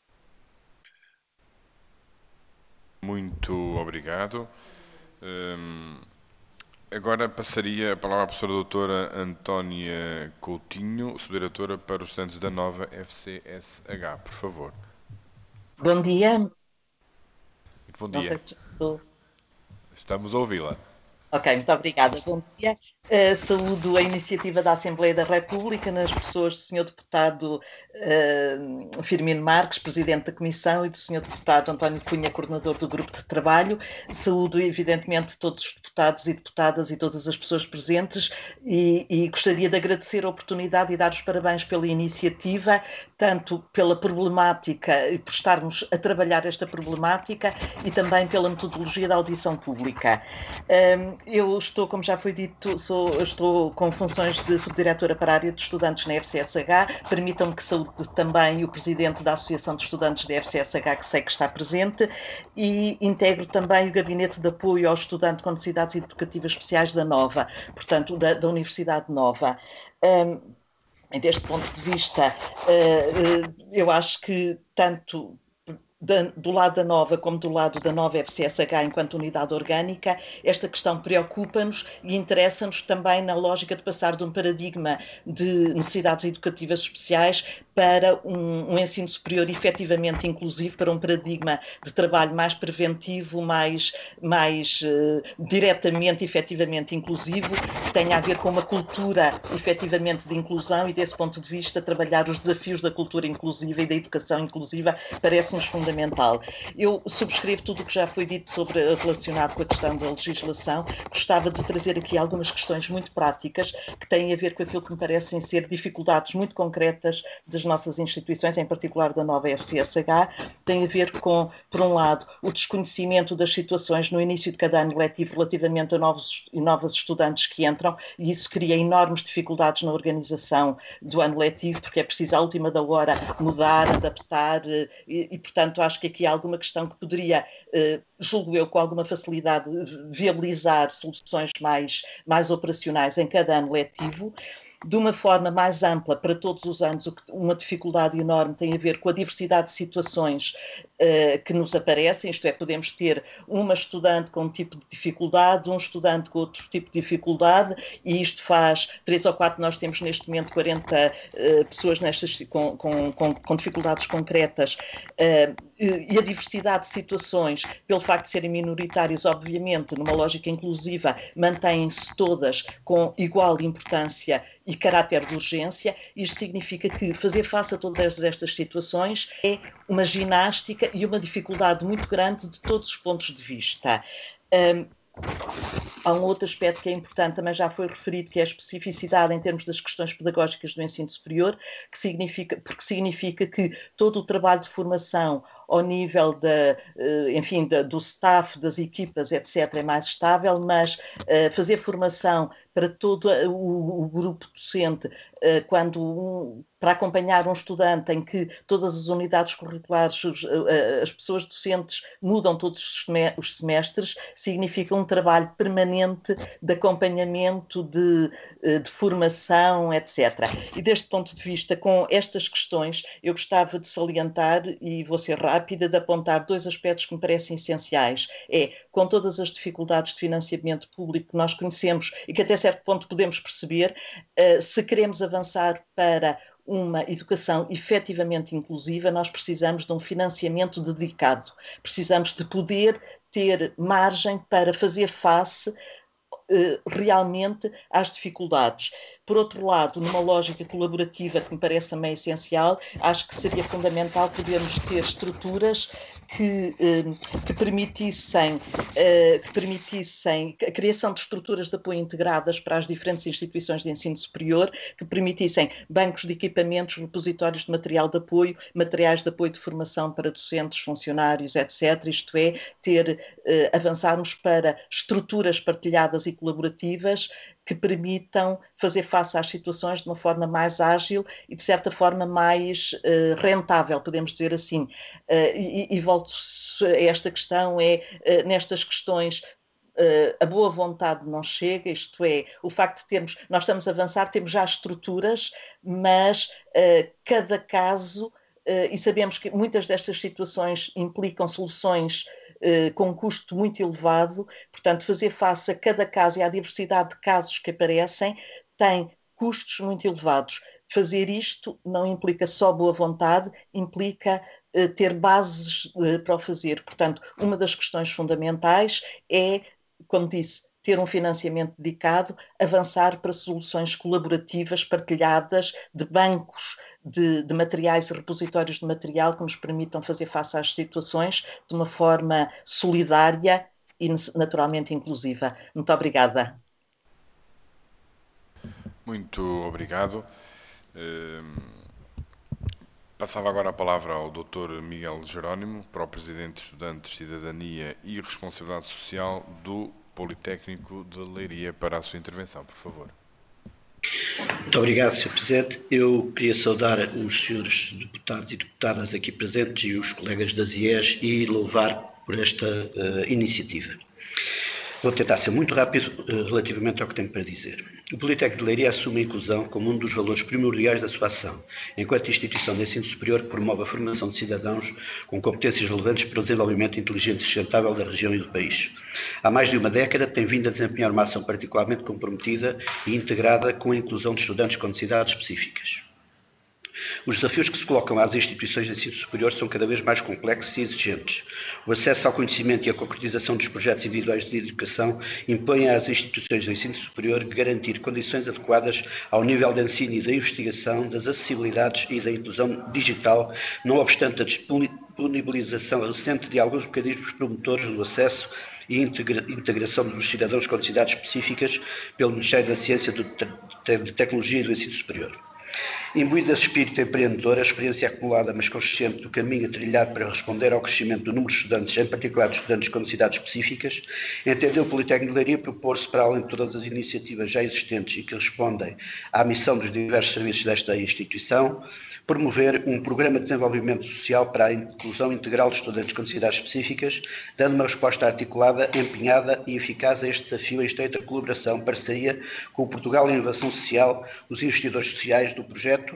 Speaker 2: Muito obrigado. Um, agora passaria a palavra à professora doutora Antónia Coutinho, subdiretora para os estudantes da nova F C S H, por favor.
Speaker 7: Bom dia.
Speaker 2: Muito bom dia. Se estou... Estamos a ouvi-la.
Speaker 7: Ok, muito obrigada. Bom dia. Uh, saúdo a iniciativa da Assembleia da República nas pessoas do senhor Deputado uh, Firmino Marques, Presidente da Comissão, e do senhor Deputado António Cunha, Coordenador do Grupo de Trabalho. Saúdo, evidentemente, todos os deputados e deputadas e todas as pessoas presentes e, e gostaria de agradecer a oportunidade e dar os parabéns pela iniciativa, tanto pela problemática e por estarmos a trabalhar esta problemática e também pela metodologia da audição pública. Um, Eu estou, como já foi dito, sou, estou com funções de subdiretora para a área de estudantes na F C S H. Permitam-me que saúde também o presidente da Associação de Estudantes da F C S H, que sei que está presente, e integro também o gabinete de apoio ao estudante com necessidades educativas especiais da Nova, portanto, da, da Universidade Nova. Um, deste ponto de vista, uh, uh, eu acho que tanto Da, do lado da Nova como do lado da Nova F C S H enquanto unidade orgânica, esta questão preocupa-nos e interessa-nos também na lógica de passar de um paradigma de necessidades educativas especiais para um, um ensino superior efetivamente inclusivo, para um paradigma de trabalho mais preventivo, mais, mais uh, diretamente, efetivamente inclusivo, que tenha a ver com uma cultura efetivamente de inclusão e, desse ponto de vista, trabalhar os desafios da cultura inclusiva e da educação inclusiva parece-nos fundamental. Fundamental. Eu subscrevo tudo o que já foi dito sobre, relacionado com a questão da legislação. Gostava de trazer aqui algumas questões muito práticas que têm a ver com aquilo que me parecem ser dificuldades muito concretas das nossas instituições, em particular da Nova F C S H. Tem a ver com, por um lado, o desconhecimento das situações no início de cada ano letivo relativamente a novos e novas estudantes que entram, e isso cria enormes dificuldades na organização do ano letivo, porque é preciso à última da hora mudar, adaptar e, e portanto, acho que aqui há alguma questão que poderia, eh, julgo eu, com alguma facilidade, viabilizar soluções mais, mais operacionais em cada ano letivo. De uma forma mais ampla, para todos os anos, uma dificuldade enorme tem a ver com a diversidade de situações uh, que nos aparecem, isto é, podemos ter uma estudante com um tipo de dificuldade, um estudante com outro tipo de dificuldade, e isto faz três ou quatro, nós temos neste momento quarenta uh, pessoas nestas, com, com, com, com dificuldades concretas, uh, e a diversidade de situações, pelo facto de serem minoritárias, obviamente, numa lógica inclusiva, mantêm-se todas com igual importância e caráter de urgência. Isto significa que fazer face a todas estas situações é uma ginástica e uma dificuldade muito grande de todos os pontos de vista. Um, Há um outro aspecto que é importante, também já foi referido, que é a especificidade em termos das questões pedagógicas do ensino superior, que significa, porque significa que todo o trabalho de formação ao nível da, enfim, da, do staff, das equipas, etcétera, é mais estável, mas uh, fazer formação para todo o, o grupo docente, uh, quando um, para acompanhar um estudante em que todas as unidades curriculares, as pessoas docentes mudam todos os semestres, significa um trabalho permanente de acompanhamento, de, de formação, etcétera. E deste ponto de vista, com estas questões, eu gostava de salientar, e vou ser rápida, de apontar dois aspectos que me parecem essenciais. É, com todas as dificuldades de financiamento público que nós conhecemos e que até certo ponto podemos perceber, se queremos avançar para uma educação efetivamente inclusiva, nós precisamos de um financiamento dedicado. Precisamos de poder ter margem para fazer face uh, realmente às dificuldades. Por outro lado, numa lógica colaborativa que me parece também essencial, acho que seria fundamental podermos ter estruturas que, que, permitissem, que permitissem a criação de estruturas de apoio integradas para as diferentes instituições de ensino superior, que permitissem bancos de equipamentos, repositórios de material de apoio, materiais de apoio de formação para docentes, funcionários, etcétera. Isto é, ter, avançarmos para estruturas partilhadas e colaborativas que permitam fazer face às situações de uma forma mais ágil e, de certa forma, mais uh, rentável, podemos dizer assim. Uh, e, e volto a esta questão, é, uh, nestas questões, uh, a boa vontade não chega, isto é, o facto de termos, nós estamos a avançar, temos já estruturas, mas uh, cada caso, uh, e sabemos que muitas destas situações implicam soluções Uh, com um custo muito elevado, portanto, fazer face a cada caso e à diversidade de casos que aparecem tem custos muito elevados. Fazer isto não implica só boa vontade, implica uh, ter bases uh, para o fazer. Portanto, uma das questões fundamentais é, como disse, ter um financiamento dedicado, avançar para soluções colaborativas, partilhadas, de bancos de, de materiais e repositórios de material que nos permitam fazer face às situações de uma forma solidária e naturalmente inclusiva. Muito obrigada.
Speaker 2: Muito obrigado. Passava agora a palavra ao doutor Miguel Jerónimo, para o Presidente de Estudantes, Cidadania e Responsabilidade Social do Politécnico de Leiria, para a sua intervenção, por favor.
Speaker 8: Muito obrigado, senhor Presidente. Eu queria saudar os senhores deputados e deputadas aqui presentes e os colegas das I E S e louvar por esta uh, iniciativa. Vou tentar ser muito rápido uh, relativamente ao que tenho para dizer. O Politécnico de Leiria assume a inclusão como um dos valores primordiais da sua ação, enquanto instituição de ensino superior que promove a formação de cidadãos com competências relevantes para o desenvolvimento inteligente e sustentável da região e do país. Há mais de uma década tem vindo a desempenhar uma ação particularmente comprometida e integrada com a inclusão de estudantes com necessidades específicas. Os desafios que se colocam às instituições de ensino superior são cada vez mais complexos e exigentes. O acesso ao conhecimento e a concretização dos projetos individuais de educação impõem às instituições de ensino superior garantir condições adequadas ao nível de ensino e da investigação, das acessibilidades e da inclusão digital, não obstante a disponibilização recente de alguns mecanismos promotores do acesso e integração dos cidadãos com necessidades específicas pelo Ministério da Ciência, de Tecnologia e do Ensino Superior. Imbuído desse espírito empreendedor, a experiência acumulada, mas consciente do caminho a trilhar para responder ao crescimento do número de estudantes, em particular de estudantes com necessidades específicas, entendeu o Politécnico de Leiria propor-se, para além de todas as iniciativas já existentes e que respondem à missão dos diversos serviços desta instituição, promover um programa de desenvolvimento social para a inclusão integral de estudantes com necessidades específicas, dando uma resposta articulada, empenhada e eficaz a este desafio em estreita colaboração, parceria com o Portugal em Inovação Social, os investidores sociais do projeto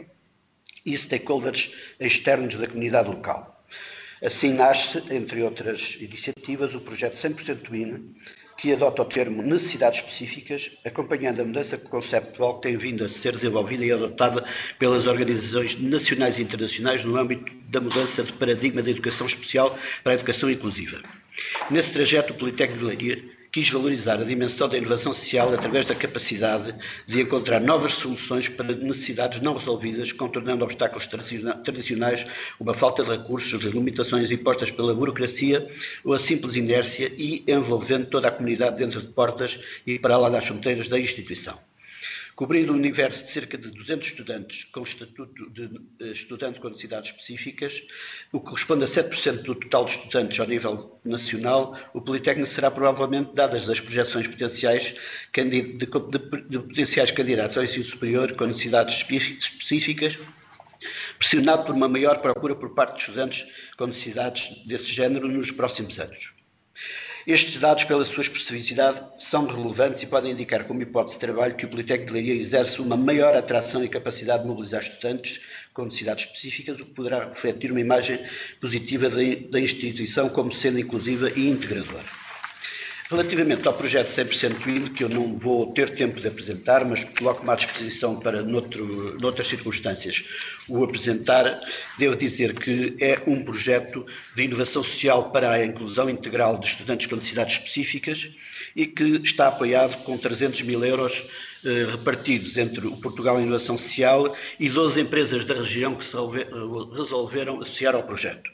Speaker 8: e stakeholders externos da comunidade local. Assim nasce, entre outras iniciativas, o projeto cem por cento W I N, que adota o termo necessidades específicas, acompanhando a mudança conceptual que tem vindo a ser desenvolvida e adotada pelas organizações nacionais e internacionais no âmbito da mudança de paradigma da educação especial para a educação inclusiva. Nesse trajeto, o Politécnico de Leiria quis valorizar a dimensão da inovação social através da capacidade de encontrar novas soluções para necessidades não resolvidas, contornando obstáculos tradicionais, uma falta de recursos, as limitações impostas pela burocracia ou a simples inércia e envolvendo toda a comunidade dentro de portas e para lá das fronteiras da instituição. Cobrindo um universo de cerca de duzentos estudantes com estatuto de estudante com necessidades específicas, o que corresponde a sete por cento do total de estudantes ao nível nacional, o Politécnico será provavelmente, dadas as projeções potenciais de, de, de potenciais candidatos ao ensino superior com necessidades específicas, pressionado por uma maior procura por parte de estudantes com necessidades desse género nos próximos anos. Estes dados, pela sua especificidade, são relevantes e podem indicar como hipótese de trabalho que o Politécnico de Leiria exerce uma maior atração e capacidade de mobilizar estudantes com necessidades específicas, o que poderá refletir uma imagem positiva da instituição como sendo inclusiva e integradora. Relativamente ao projeto cem por cento W I N, que eu não vou ter tempo de apresentar, mas coloco-me à disposição para, noutro, noutras circunstâncias, o apresentar, devo dizer que é um projeto de inovação social para a inclusão integral de estudantes com necessidades específicas e que está apoiado com trezentos mil euros eh, repartidos entre o Portugal em Inovação Social e doze empresas da região que se resolveram associar ao projeto.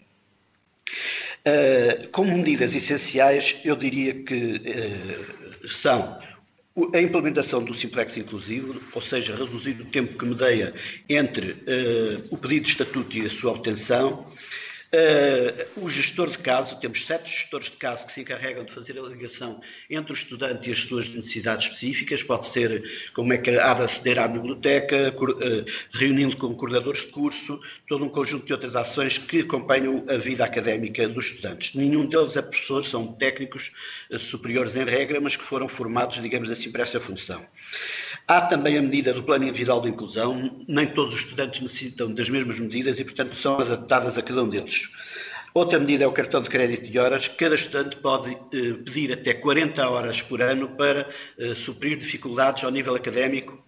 Speaker 8: Uh, como medidas essenciais, eu diria que uh, são a implementação do Simplex inclusivo, ou seja, reduzir o tempo que medeia entre uh, o pedido de estatuto e a sua obtenção. Uh, o gestor de caso, temos sete gestores de caso que se encarregam de fazer a ligação entre o estudante e as suas necessidades específicas, pode ser como é que há de aceder à biblioteca, uh, reunindo com coordenadores de curso, todo um conjunto de outras ações que acompanham a vida académica dos estudantes. Nenhum deles é professor, são técnicos uh, superiores em regra, mas que foram formados, digamos assim, para essa função. Há também a medida do Plano Individual de Inclusão, nem todos os estudantes necessitam das mesmas medidas e, portanto, são adaptadas a cada um deles. Outra medida é o cartão de crédito de horas. Cada estudante pode eh, pedir até quarenta horas por ano para eh, suprir dificuldades ao nível académico.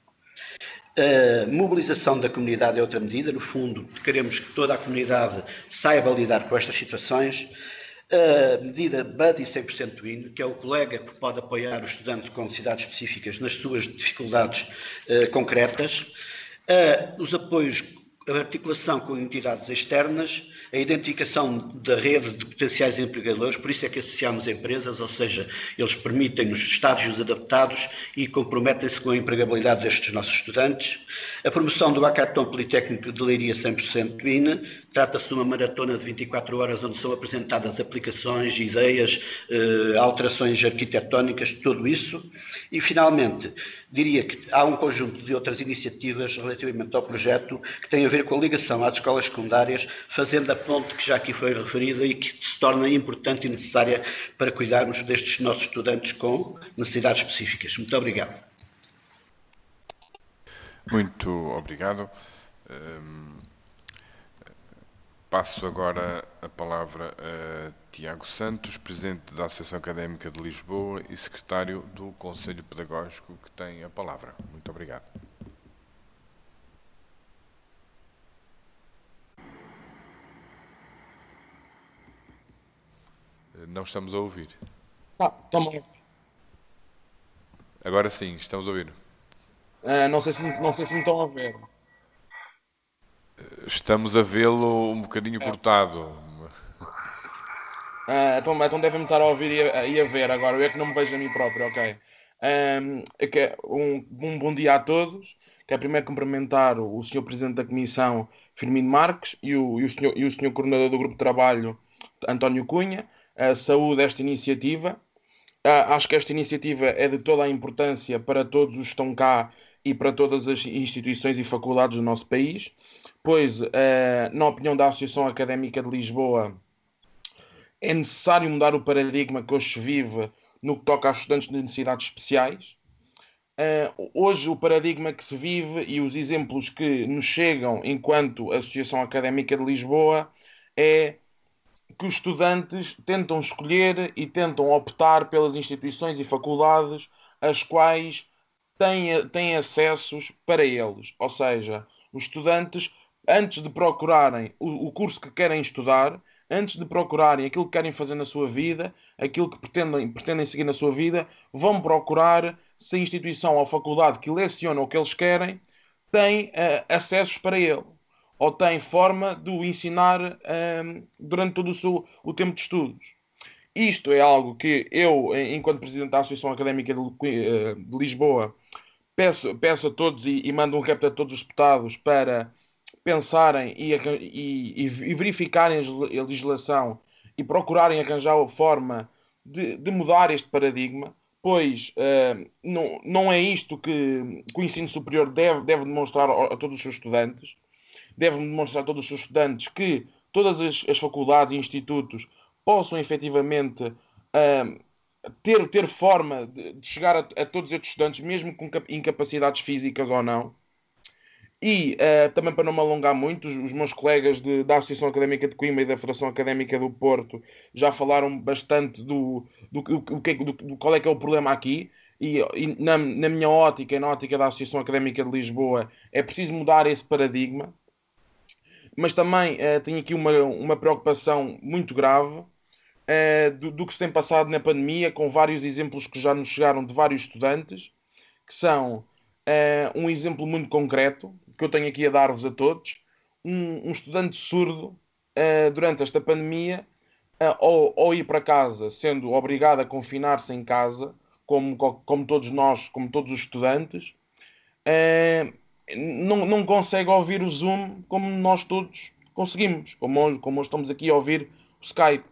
Speaker 8: A mobilização da comunidade é outra medida. No fundo, queremos que toda a comunidade saiba lidar com estas situações. A medida Buddy cem por cento W I N, que é o colega que pode apoiar o estudante com necessidades específicas nas suas dificuldades uh, concretas, uh, os apoios, a articulação com entidades externas, a identificação da rede de potenciais empregadores, por isso é que associamos empresas, ou seja, eles permitem-nos estágios adaptados e comprometem-se com a empregabilidade destes nossos estudantes. A promoção do Hackathon Politécnico de Leiria cem por cento W I N, trata-se de uma maratona de vinte e quatro horas onde são apresentadas aplicações, ideias, eh, alterações arquitetónicas, tudo isso. E, finalmente, diria que há um conjunto de outras iniciativas relativamente ao projeto que têm a ver ver com a ligação às escolas secundárias, fazendo a ponte que já aqui foi referida e que se torna importante e necessária para cuidarmos destes nossos estudantes com necessidades específicas. Muito obrigado.
Speaker 2: Muito obrigado. Um, passo agora a palavra a Tiago Santos, Presidente da Associação Académica de Lisboa e Secretário do Conselho Pedagógico, que tem a palavra. Muito obrigado. Não estamos a ouvir.
Speaker 9: Ah, estamos a ouvir.
Speaker 2: Agora sim, estamos a ouvir.
Speaker 9: Uh, não, sei se, não sei se me estão a ver.
Speaker 2: Estamos a vê-lo um bocadinho é. cortado.
Speaker 9: Uh, então, então devem-me estar a ouvir e a, e a ver agora. Eu é que não me vejo a mim próprio, ok. Um, um, um bom dia a todos. Quero primeiro cumprimentar o senhor Presidente da Comissão, Firmino Marques, e o, e o, senhor, e o senhor Coordenador do Grupo de Trabalho, António Cunha. A saúde desta iniciativa. Uh, acho que esta iniciativa é de toda a importância para todos os que estão cá e para todas as instituições e faculdades do nosso país, pois, uh, na opinião da Associação Académica de Lisboa, é necessário mudar o paradigma que hoje se vive no que toca aos estudantes de necessidades especiais. Uh, hoje o paradigma que se vive e os exemplos que nos chegam enquanto Associação Académica de Lisboa é que os estudantes tentam escolher e tentam optar pelas instituições e faculdades as quais têm, têm acessos para eles. Ou seja, os estudantes, antes de procurarem o, o curso que querem estudar, antes de procurarem aquilo que querem fazer na sua vida, aquilo que pretendem, pretendem seguir na sua vida, vão procurar se a instituição ou faculdade que leciona o que eles querem tem uh, acessos para ele, ou tem forma de o ensinar um, durante todo o seu o tempo de estudos. Isto é algo que eu, enquanto Presidente da Associação Académica de, de Lisboa, peço, peço a todos e, e mando um repto a todos os deputados para pensarem e, e, e verificarem a legislação e procurarem arranjar a forma de, de mudar este paradigma, pois uh, não, não é isto que, que o ensino superior deve, deve demonstrar a, a todos os seus estudantes. Deve demonstrar a todos os seus estudantes que todas as, as faculdades e institutos possam efetivamente uh, ter, ter forma de, de chegar a, a todos estes estudantes, mesmo com incapacidades físicas ou não. E uh, também, para não me alongar muito, os, os meus colegas de, da Associação Académica de Coimbra e da Federação Académica do Porto já falaram bastante do, do, do, do, do, do qual é que é o problema aqui. E, e na, na minha ótica e na ótica da Associação Académica de Lisboa é preciso mudar esse paradigma. Mas também uh, tenho aqui uma, uma preocupação muito grave uh, do, do que se tem passado na pandemia, com vários exemplos que já nos chegaram de vários estudantes, que são uh, um exemplo muito concreto, que eu tenho aqui a dar-vos a todos. Um, um estudante surdo, uh, durante esta pandemia, uh, ou, ou ir para casa, sendo obrigado a confinar-se em casa, como, como todos nós, como todos os estudantes, uh, Não, não consegue ouvir o Zoom como nós todos conseguimos, como hoje, como hoje estamos aqui a ouvir o Skype.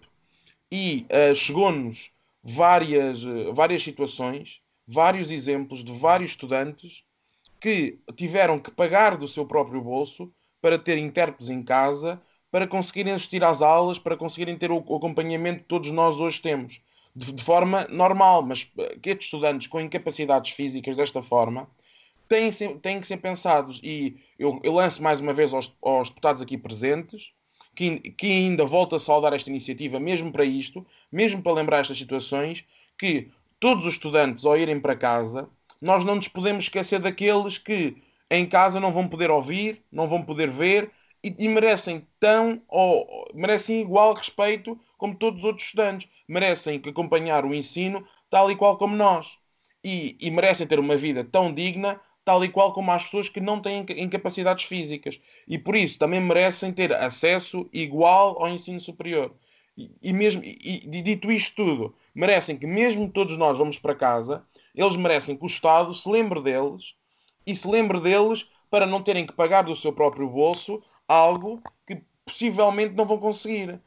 Speaker 9: E uh, chegou-nos várias, uh, várias situações, vários exemplos de vários estudantes que tiveram que pagar do seu próprio bolso para ter intérpretes em casa, para conseguirem assistir às aulas, para conseguirem ter o, o acompanhamento que todos nós hoje temos, de, de forma normal, mas que estes estudantes com incapacidades físicas desta forma têm, têm que ser pensados. E eu, eu lanço mais uma vez aos, aos deputados aqui presentes que, que ainda volto a saudar esta iniciativa, mesmo para isto, mesmo para lembrar estas situações, que todos os estudantes, ao irem para casa, nós não nos podemos esquecer daqueles que em casa não vão poder ouvir, não vão poder ver e, e merecem tão, ou merecem igual respeito como todos os outros estudantes. Merecem acompanhar o ensino tal e qual como nós. E, e merecem ter uma vida tão digna, tal e qual como as pessoas que não têm incapacidades físicas. E por isso também merecem ter acesso igual ao ensino superior. E, e mesmo e, e dito isto tudo, merecem que mesmo todos nós vamos para casa, eles merecem que o Estado se lembre deles e se lembre deles para não terem que pagar do seu próprio bolso algo que possivelmente não vão conseguir.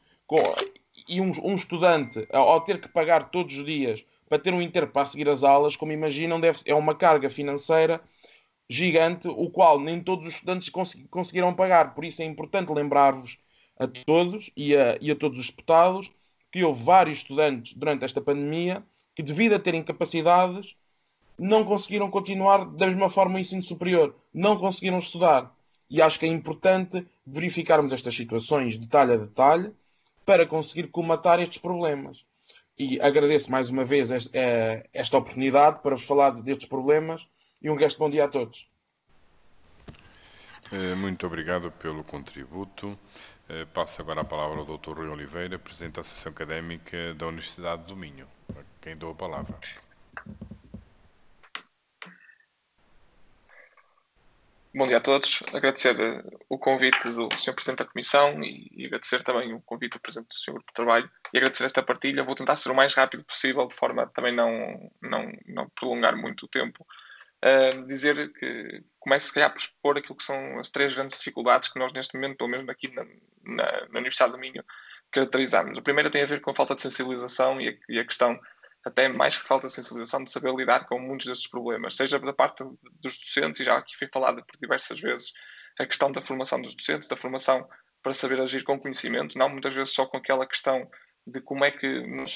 Speaker 9: E um, um estudante, ao ter que pagar todos os dias para ter um intérprete para seguir as aulas, como imaginam, deve, é uma carga financeira gigante, o qual nem todos os estudantes cons conseguiram pagar. Por isso é importante lembrar-vos a todos e a, e a todos os deputados que houve vários estudantes durante esta pandemia que, devido a terem capacidades, não conseguiram continuar da mesma forma o ensino superior, não conseguiram estudar. E acho que é importante verificarmos estas situações detalhe a detalhe para conseguir colmatar estes problemas. E agradeço mais uma vez esta oportunidade para vos falar destes problemas e um resto de bom dia a todos.
Speaker 2: Muito obrigado pelo contributo. Passo agora a palavra ao doutor Rui Oliveira, Presidente da Associação Académica da Universidade do Minho. A quem dou a palavra.
Speaker 10: Bom dia a todos. Agradecer o convite do senhor Presidente da Comissão e, e agradecer também o convite do Presidente do senhor Grupo de Trabalho e agradecer esta partilha. Vou tentar ser o mais rápido possível, de forma a também não, não, não prolongar muito o tempo. Uh, dizer que começo, se calhar, por expor aquilo que são as três grandes dificuldades que nós, neste momento, pelo menos aqui na, na, na Universidade do Minho, caracterizamos. A primeira tem a ver com a falta de sensibilização e a, e a questão, até mais que falta de sensibilização, de saber lidar com muitos destes problemas, seja da parte dos docentes, e já aqui foi falado por diversas vezes, a questão da formação dos docentes, da formação para saber agir com conhecimento, não muitas vezes só com aquela questão de como é que nós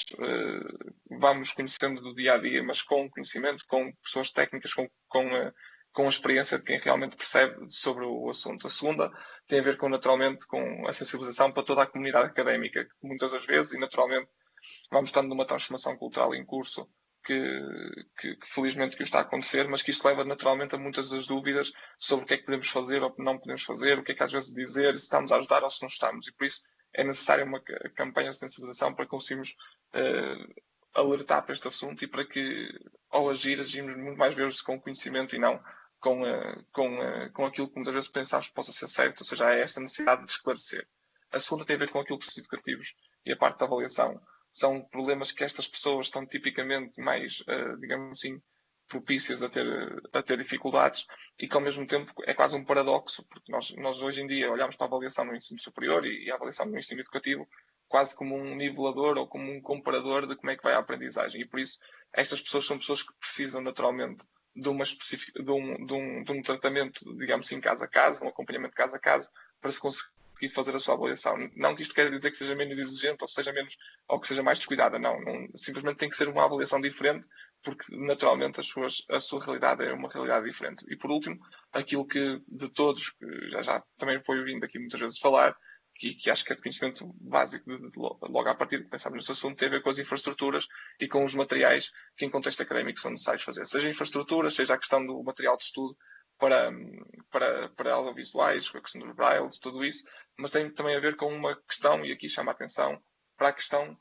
Speaker 10: uh, vamos conhecendo do dia a dia, mas com conhecimento, com pessoas técnicas, com, com, uh, com a experiência de quem realmente percebe sobre o assunto. A segunda tem a ver com, naturalmente, com a sensibilização para toda a comunidade académica, que muitas das vezes, e naturalmente, vamos estando numa transformação cultural em curso, que, que, que felizmente que o está a acontecer, mas que isto leva naturalmente a muitas das dúvidas sobre o que é que podemos fazer ou não podemos fazer, o que é que às vezes dizer, se estamos a ajudar ou se não estamos, e por isso é necessária uma campanha de sensibilização para conseguirmos uh, alertar para este assunto e para que, ao agir, agimos muito mais vezes com conhecimento e não com, uh, com, uh, com aquilo que muitas vezes pensamos que possa ser certo, ou seja, há esta necessidade de esclarecer. A segunda tem a ver com aquilo que são educativos e a parte da avaliação. São problemas que estas pessoas estão tipicamente mais, uh, digamos assim, propícias a ter, a ter dificuldades e que ao mesmo tempo é quase um paradoxo, porque nós, nós hoje em dia olhamos para a avaliação no ensino superior e, e a avaliação no ensino educativo quase como um nivelador ou como um comparador de como é que vai a aprendizagem, e por isso estas pessoas são pessoas que precisam naturalmente de, uma especific... de, um, de, um, de um tratamento, digamos assim, caso a caso, um acompanhamento caso a caso, para se conseguir fazer a sua avaliação. Não que isto queira dizer que seja menos exigente ou seja menos, ou que seja mais descuidada, não, não, simplesmente tem que ser uma avaliação diferente, porque naturalmente as suas, a sua realidade é uma realidade diferente. E por último, aquilo que de todos, que já, já também foi ouvindo aqui muitas vezes falar, que, que acho que é de conhecimento básico de, de, logo à partida que pensamos nesse assunto, tem a ver com as infraestruturas e com os materiais que em contexto académico são necessários fazer. Seja infraestruturas, seja a questão do material de estudo para, para, para audiovisuais, com a questão dos brailles, tudo isso, mas tem também a ver com uma questão, e aqui chama a atenção, para a questão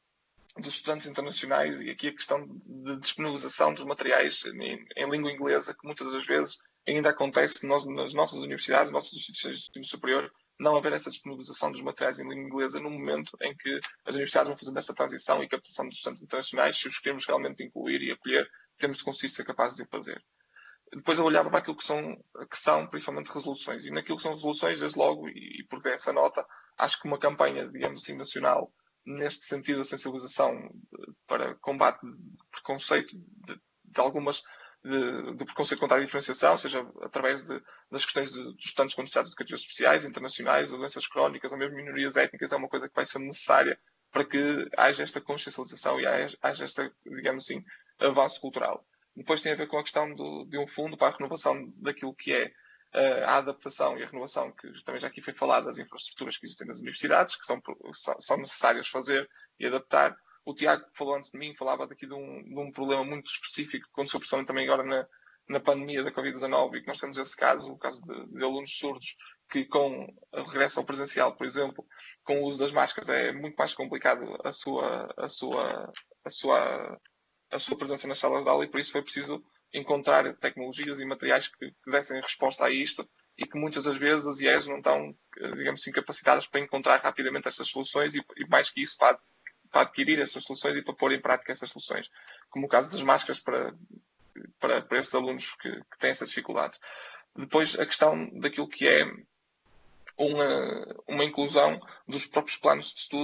Speaker 10: dos estudantes internacionais e aqui a questão de disponibilização dos materiais em, em língua inglesa, que muitas das vezes ainda acontece nós, nas nossas universidades, nas nossas instituições de ensino superior, não haver essa disponibilização dos materiais em língua inglesa no momento em que as universidades vão fazendo essa transição e captação dos estudantes internacionais. Se os queremos realmente incluir e acolher, temos de conseguir ser capazes de o fazer. Depois eu olhava para aquilo que são, que são principalmente resoluções, e naquilo que são resoluções, desde logo, e, e por essa nota, acho que uma campanha, digamos assim, nacional, neste sentido da sensibilização para combate de preconceito, de, de algumas, de, de preconceito contra a diferenciação, seja através de, das questões de, de estudantes com necessidades educativas especiais, internacionais, ou doenças crónicas, ou mesmo minorias étnicas, é uma coisa que vai ser necessária para que haja esta consciencialização e haja, haja esta, digamos assim, avanço cultural. Depois tem a ver com a questão do, de um fundo para a renovação daquilo que é uh, a adaptação e a renovação, que também já aqui foi falado, das infraestruturas que existem nas universidades, que são, são necessárias fazer e adaptar. O Tiago, que falou antes de mim, falava daqui de um, de um problema muito específico, que aconteceu principalmente também agora na, na pandemia da covid dezanove, e que nós temos esse caso, o caso de, de alunos surdos, que com a regresso ao presencial, por exemplo, com o uso das máscaras, é muito mais complicado a sua, a sua, a sua a sua presença nas salas de aula, e por isso foi preciso encontrar tecnologias e materiais que, que dessem resposta a isto, e que muitas das vezes as I E S não estão, digamos assim, capacitadas para encontrar rapidamente estas soluções e, e mais que isso, para, para adquirir estas soluções e para pôr em prática essas soluções, como o caso das máscaras para, para, para esses alunos que, que têm essas dificuldades. Depois, a questão daquilo que é uma, uma inclusão dos próprios planos de estudos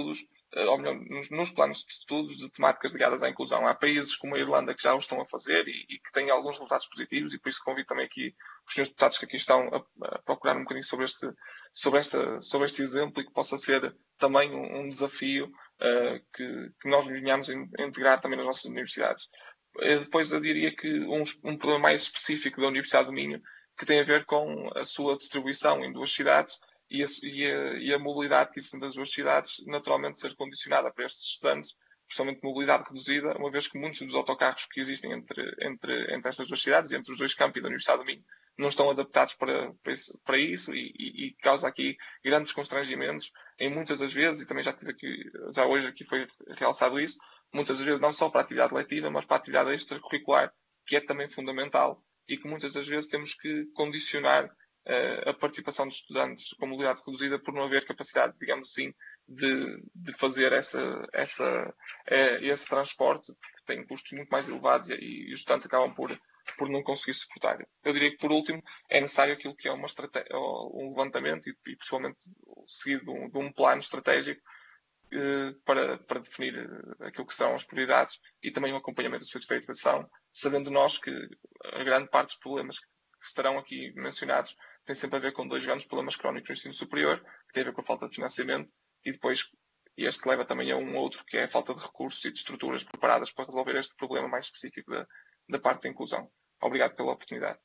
Speaker 10: ou melhor, nos, nos planos de estudos de temáticas ligadas à inclusão. Há países como a Irlanda que já o estão a fazer e, e que têm alguns resultados positivos, e por isso convido também aqui os senhores deputados que aqui estão a, a procurar um bocadinho sobre este, sobre, esta, sobre este exemplo, e que possa ser também um, um desafio uh, que, que nós venhamos a integrar também nas nossas universidades. Uh, depois eu diria que um, um problema mais específico da Universidade do Minho, que tem a ver com a sua distribuição em duas cidades, E a, e, a, e a mobilidade que existe das duas cidades, naturalmente ser condicionada para estes estudantes, principalmente mobilidade reduzida, uma vez que muitos dos autocarros que existem entre, entre, entre estas duas cidades e entre os dois campi da Universidade do Minho não estão adaptados para, para isso, para isso e, e, e causa aqui grandes constrangimentos em muitas das vezes, e também já tive aqui, já hoje aqui foi realçado isso, muitas das vezes não só para a atividade letiva, mas para a atividade extracurricular, que é também fundamental e que muitas das vezes temos que condicionar a participação dos estudantes com mobilidade reduzida por não haver capacidade, digamos assim, de, de fazer essa, essa, esse transporte, porque tem custos muito mais elevados e, e os estudantes acabam por, por não conseguir suportar. Eu diria que, por último, é necessário aquilo que é uma estratégia, um levantamento e, e principalmente seguido de um, de um plano estratégico eh, para, para definir aquilo que serão as prioridades e também o acompanhamento dos efeitos para a educação, sabendo nós que a grande parte dos problemas que estarão aqui mencionados tem sempre a ver com dois grandes problemas crónicos no ensino superior, que tem a ver com a falta de financiamento, e depois este leva também a um outro, que é a falta de recursos e de estruturas preparadas para resolver este problema mais específico da, da parte da inclusão. Obrigado pela oportunidade.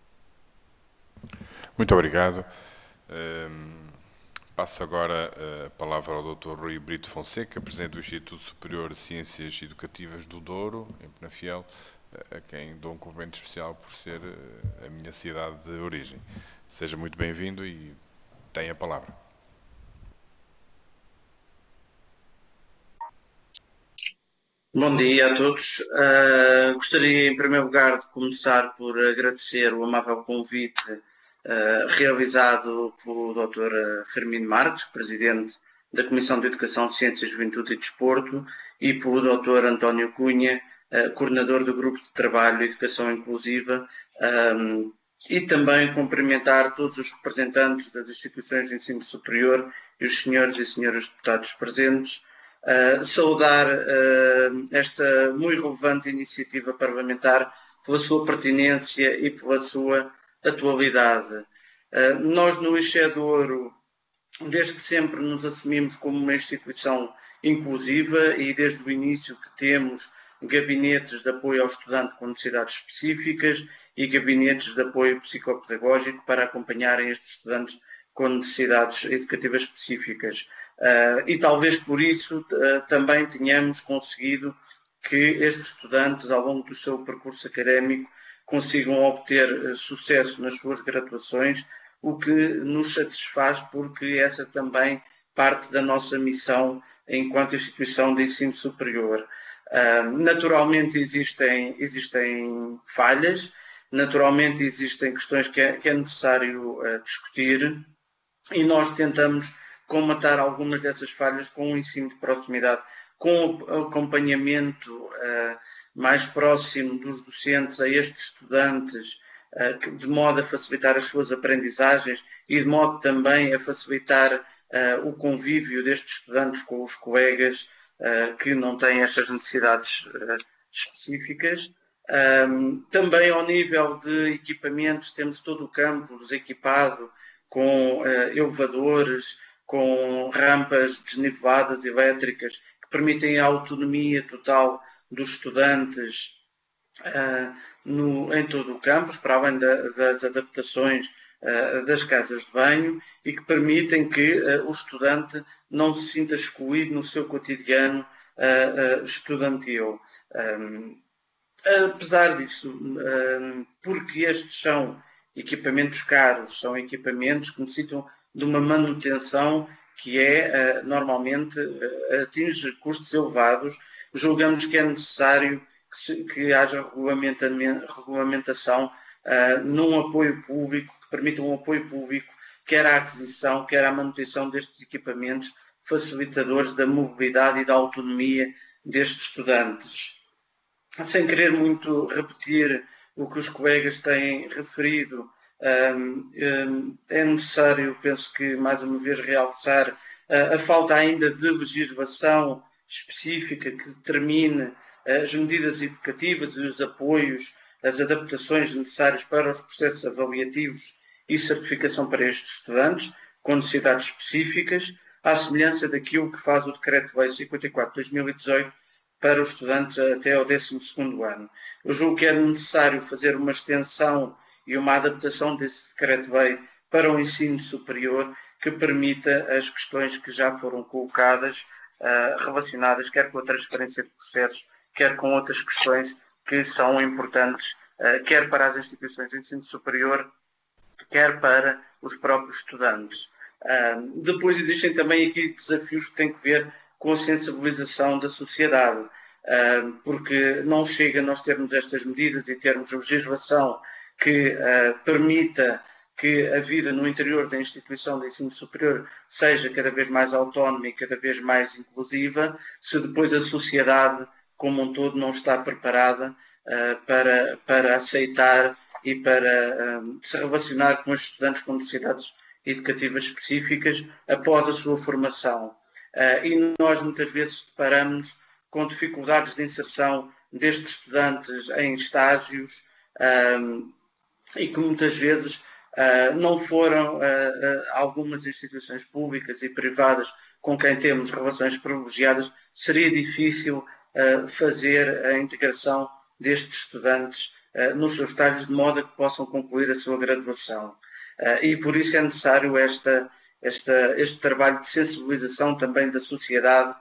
Speaker 2: Muito obrigado. Um, passo agora a palavra ao doutor Rui Brito Fonseca, presidente do Instituto Superior de Ciências Educativas do Douro, em Penafiel, a quem dou um cumprimento especial por ser a minha cidade de origem. Seja muito bem-vindo e tenha a palavra.
Speaker 11: Bom dia a todos. Uh, gostaria, em primeiro lugar, de começar por agradecer o amável convite uh, realizado pelo doutor Firmino Marques, presidente da Comissão de Educação, Ciência, Juventude e Desporto, e pelo doutor António Cunha, uh, coordenador do Grupo de Trabalho Educação Inclusiva, um, e também cumprimentar todos os representantes das instituições de ensino superior e os senhores e senhoras deputados presentes. Uh, saudar uh, esta muito relevante iniciativa parlamentar pela sua pertinência e pela sua atualidade. Uh, nós no I C E Douro, desde sempre nos assumimos como uma instituição inclusiva e desde o início que temos gabinetes de apoio ao estudante com necessidades específicas e gabinetes de apoio psicopedagógico para acompanharem estes estudantes com necessidades educativas específicas. Uh, e talvez por isso uh, também tenhamos conseguido que estes estudantes, ao longo do seu percurso académico, consigam obter uh, sucesso nas suas graduações, o que nos satisfaz porque essa também parte da nossa missão enquanto instituição de ensino superior. Uh, naturalmente existem, existem falhas, naturalmente existem questões que é, que é necessário uh, discutir, e nós tentamos comatar algumas dessas falhas com o ensino de proximidade, com o acompanhamento uh, mais próximo dos docentes a estes estudantes, uh, que, de modo a facilitar as suas aprendizagens e de modo também a facilitar uh, o convívio destes estudantes com os colegas uh, que não têm estas necessidades uh, específicas. Um, também ao nível de equipamentos, temos todo o campus equipado com uh, elevadores, com rampas desniveladas elétricas que permitem a autonomia total dos estudantes uh, no, em todo o campus, para além da, das adaptações uh, das casas de banho, e que permitem que uh, o estudante não se sinta excluído no seu cotidiano uh, uh, estudantil. Um, apesar disso, um, porque estes são equipamentos caros, são equipamentos que necessitam de uma manutenção que é, uh, normalmente, uh, atinge custos elevados, julgamos que é necessário que, se, que haja regulamentação uh, num apoio público, que permita um apoio público, quer à aquisição, quer à manutenção destes equipamentos, facilitadores da mobilidade e da autonomia destes estudantes. Sem querer muito repetir o que os colegas têm referido, Um, um, é necessário, penso que, mais uma vez, realçar a falta ainda de legislação específica que determine as medidas educativas e os apoios, as adaptações necessárias para os processos avaliativos e certificação para estes estudantes com necessidades específicas, à semelhança daquilo que faz o Decreto-Lei cinquenta e quatro de dois mil e dezoito para os estudantes até ao décimo segundo ano. Eu julgo que é necessário fazer uma extensão e uma adaptação desse Decreto-Lei para o ensino superior que permita as questões que já foram colocadas uh, relacionadas quer com a transferência de processos, quer com outras questões que são importantes, uh, quer para as instituições de ensino superior, quer para os próprios estudantes. Uh, depois existem também aqui desafios que têm que ver com a sensibilização da sociedade, uh, porque não chega nós termos estas medidas e termos legislação que uh, permita que a vida no interior da instituição de ensino superior seja cada vez mais autónoma e cada vez mais inclusiva, se depois a sociedade como um todo não está preparada uh, para, para aceitar e para uh, se relacionar com os estudantes com necessidades educativas específicas após a sua formação. Uh, e nós muitas vezes deparamos com dificuldades de inserção destes estudantes em estágios um, e que muitas vezes uh, não foram uh, uh, algumas instituições públicas e privadas com quem temos relações privilegiadas, seria difícil uh, fazer a integração destes estudantes uh, nos seus estágios de modo a que possam concluir a sua graduação. Uh, e por isso é necessário esta Esta, este trabalho de sensibilização também da sociedade,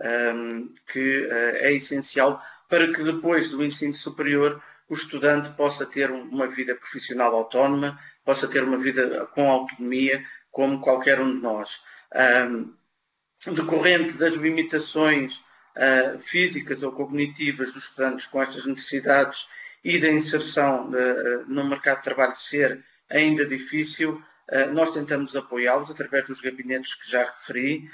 Speaker 11: um, que uh, é essencial para que depois do ensino superior o estudante possa ter uma vida profissional autónoma, possa ter uma vida com autonomia, como qualquer um de nós. Um, decorrente das limitações uh, físicas ou cognitivas dos estudantes com estas necessidades e da inserção uh, no mercado de trabalho ser ainda difícil, Uh, nós tentamos apoiá-los através dos gabinetes que já referi,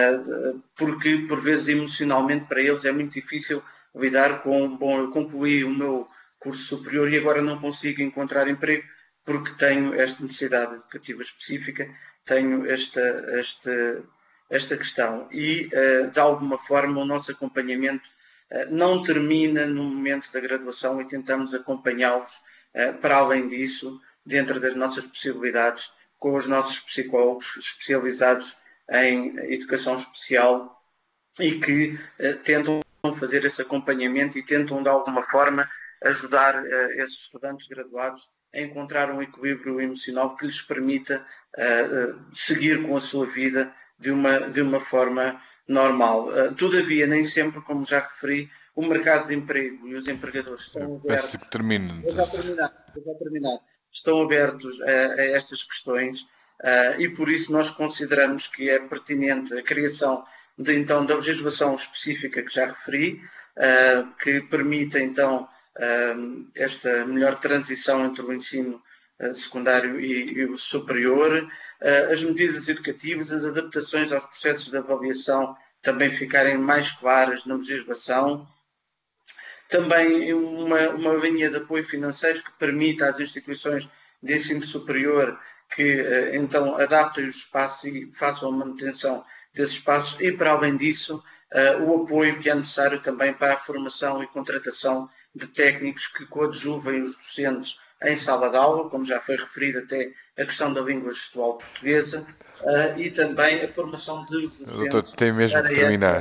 Speaker 11: uh, porque por vezes emocionalmente para eles é muito difícil lidar com, bom, eu concluí o meu curso superior e agora não consigo encontrar emprego porque tenho esta necessidade educativa específica, tenho esta, esta, esta questão. E, uh, de alguma forma, o nosso acompanhamento uh, não termina no momento da graduação e tentamos acompanhá-los uh, para além disso, dentro das nossas possibilidades, com os nossos psicólogos especializados em educação especial e que eh, tentam fazer esse acompanhamento e tentam, de alguma forma, ajudar eh, esses estudantes graduados a encontrar um equilíbrio emocional que lhes permita eh, seguir com a sua vida de uma, de uma forma normal. Uh, todavia, nem sempre, como já referi, o mercado de emprego e os empregadores estão abertos...
Speaker 2: Peço que termine.
Speaker 11: Vou já terminar, vou já terminar. Estão abertos a, a estas questões uh, e por isso nós consideramos que é pertinente a criação de, então, da legislação específica que já referi, uh, que permita então uh, esta melhor transição entre o ensino uh, secundário e, e o superior, uh, as medidas educativas, as adaptações aos processos de avaliação também ficarem mais claras na legislação. Também uma, uma linha de apoio financeiro que permita às instituições de ensino superior que uh, então adaptem os espaços e façam a manutenção desses espaços e, para além disso, uh, o apoio que é necessário também para a formação e contratação de técnicos que coadjuvem os docentes em sala de aula, como já foi referido até a questão da língua gestual portuguesa, uh, e também a formação dos docentes.
Speaker 2: Doutor, tem mesmo que terminar.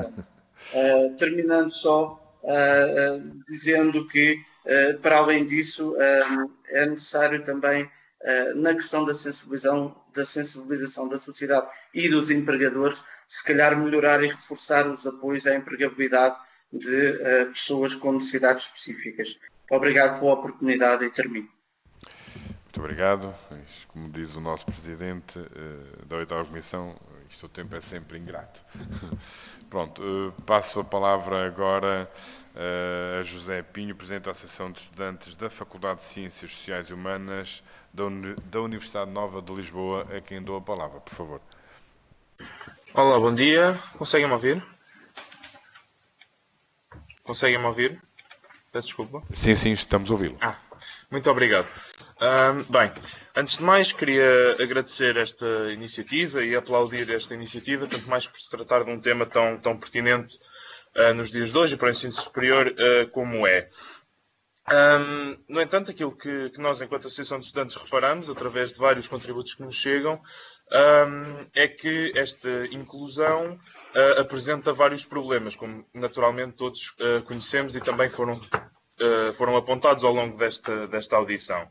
Speaker 11: Uh, terminando só, Uh, uh, dizendo que, uh, para além disso, uh, é necessário também, uh, na questão da sensibilização, da sensibilização da sociedade e dos empregadores, se calhar melhorar e reforçar os apoios à empregabilidade de uh, pessoas com necessidades específicas. Obrigado pela oportunidade e termino.
Speaker 2: Muito obrigado. Como diz o nosso Presidente uh, da oitava Comissão, isto o tempo é sempre ingrato. Pronto, uh, passo a palavra agora uh, a José Pinho, Presidente da Associação de Estudantes da Faculdade de Ciências Sociais e Humanas da, Uni da Universidade Nova de Lisboa, a quem dou a palavra, por favor.
Speaker 12: Olá, bom dia. Conseguem-me ouvir? Conseguem-me ouvir? Peço desculpa.
Speaker 2: Sim, sim, estamos a ouvi-lo.
Speaker 12: Ah, muito obrigado. Um, bem, antes de mais, queria agradecer esta iniciativa e aplaudir esta iniciativa, tanto mais por se tratar de um tema tão, tão pertinente uh, nos dias de hoje para o ensino superior uh, como é. Um, no entanto, aquilo que, que nós, enquanto Associação de Estudantes, reparamos, através de vários contributos que nos chegam, um, é que esta inclusão uh, apresenta vários problemas, como naturalmente todos uh, conhecemos e também foram, uh, foram apontados ao longo desta, desta audição.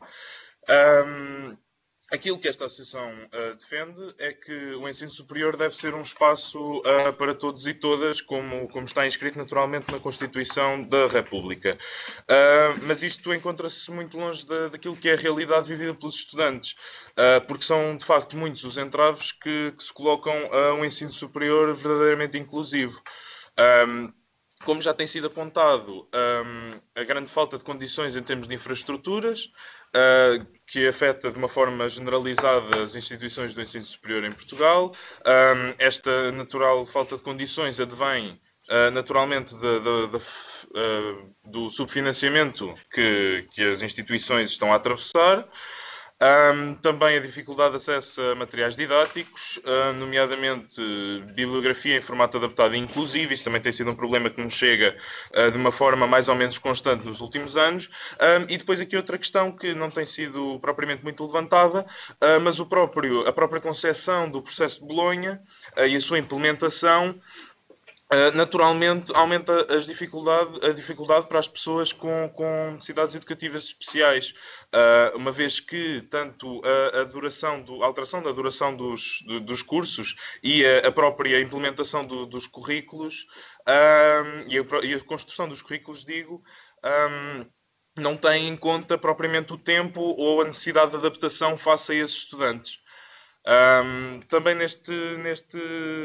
Speaker 12: Um, Aquilo que esta associação uh, defende é que o ensino superior deve ser um espaço uh, para todos e todas, como, como está inscrito naturalmente na Constituição da República. Uh, mas isto encontra-se muito longe da, daquilo que é a realidade vivida pelos estudantes, uh, porque são de facto muitos os entraves que, que se colocam a um ensino superior verdadeiramente inclusivo. Um, Como já tem sido apontado, um, a grande falta de condições em termos de infraestruturas, uh, que afeta de uma forma generalizada as instituições do ensino superior em Portugal. Um, esta natural falta de condições advém uh, naturalmente de, de, de, uh, do subfinanciamento que, que as instituições estão a atravessar. Um, também a dificuldade de acesso a materiais didáticos, uh, nomeadamente bibliografia em formato adaptado e inclusivo. Isso também tem sido um problema que nos chega uh, de uma forma mais ou menos constante nos últimos anos. Um, e depois aqui outra questão que não tem sido propriamente muito levantada, uh, mas o próprio, a própria concepção do processo de Bolonha uh, e a sua implementação Uh, naturalmente aumenta as dificuldade, a dificuldade para as pessoas com, com necessidades educativas especiais, uh, uma vez que tanto a, a, duração do, a alteração da duração dos, do, dos cursos e a, a própria implementação do, dos currículos um, e, a, e a construção dos currículos, digo, um, não tem em conta propriamente o tempo ou a necessidade de adaptação face a esses estudantes. Um, também neste... neste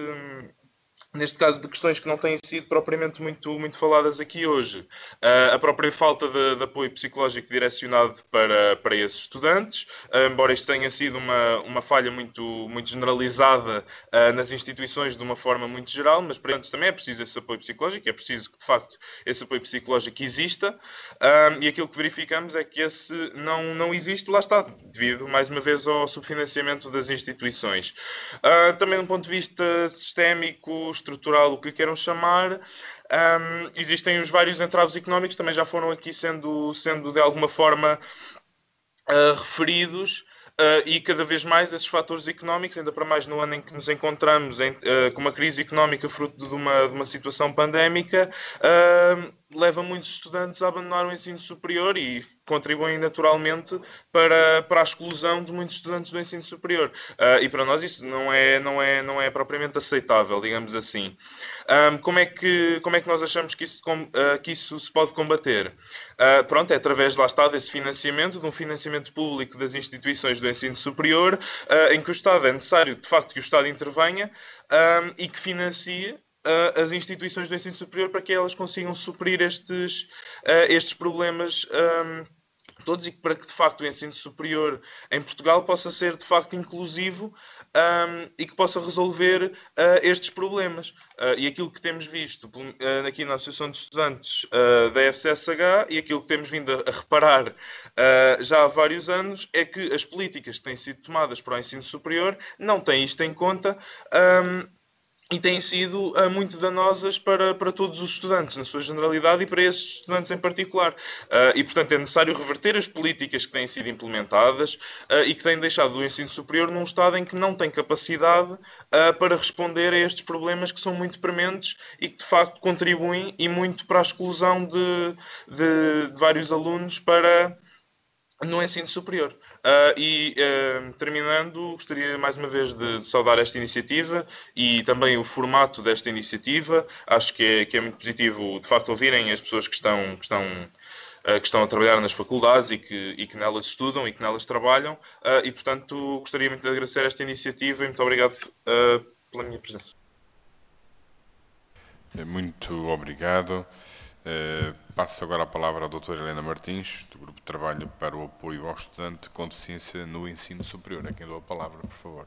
Speaker 12: Neste caso de questões que não têm sido propriamente muito, muito faladas aqui hoje. Uh, a própria falta de, de apoio psicológico direcionado para, para esses estudantes, uh, embora isto tenha sido uma, uma falha muito, muito generalizada uh, nas instituições de uma forma muito geral, mas para eles também é preciso esse apoio psicológico, é preciso que de facto esse apoio psicológico exista, uh, e aquilo que verificamos é que esse não, não existe, lá está, devido mais uma vez ao subfinanciamento das instituições. Uh, também do ponto de vista sistémico, estrutural, o que queiram chamar, um, existem os vários entraves económicos, também já foram aqui sendo, sendo de alguma forma uh, referidos, uh, e cada vez mais esses fatores económicos, ainda para mais no ano em que nos encontramos em, uh, com uma crise económica fruto de uma, de uma situação pandémica, uh, leva muitos estudantes a abandonar o ensino superior e contribuem naturalmente para, para a exclusão de muitos estudantes do ensino superior. Uh, e para nós isso não é, não é, não é propriamente aceitável, digamos assim. Um, como, é que, como é que nós achamos que isso, uh, que isso se pode combater? Uh, pronto, é através, lá está, desse financiamento, de um financiamento público das instituições do ensino superior, uh, em que o Estado é necessário, de facto, que o Estado intervenha um, e que financie Uh, as instituições do ensino superior para que elas consigam suprir estes, uh, estes problemas um, todos, e para que de facto o ensino superior em Portugal possa ser de facto inclusivo um, e que possa resolver uh, estes problemas. Uh, e aquilo que temos visto uh, aqui na Associação de Estudantes uh, da F C S H e aquilo que temos vindo a, a reparar uh, já há vários anos é que as políticas que têm sido tomadas para o ensino superior não têm isto em conta, um, e têm sido uh, muito danosas para, para todos os estudantes, na sua generalidade, e para esses estudantes em particular. Uh, e, portanto, é necessário reverter as políticas que têm sido implementadas uh, e que têm deixado o ensino superior num estado em que não tem capacidade uh, para responder a estes problemas que são muito prementes e que, de facto, contribuem e muito para a exclusão de, de, de vários alunos para, no ensino superior. Uh, e, uh, terminando, gostaria mais uma vez de saudar esta iniciativa e também o formato desta iniciativa. Acho que é, que é muito positivo, de facto, ouvirem as pessoas que estão, que estão, uh, que estão a trabalhar nas faculdades e que, e que nelas estudam e que nelas trabalham. Uh, e, portanto, gostaria muito de agradecer esta iniciativa e muito obrigado uh, pela minha presença.
Speaker 2: Muito obrigado. Uh, passo agora a palavra à doutora Helena Martins, do Grupo de Trabalho para o Apoio ao Estudante com Deficiência no Ensino Superior. A quem dou a palavra, por favor.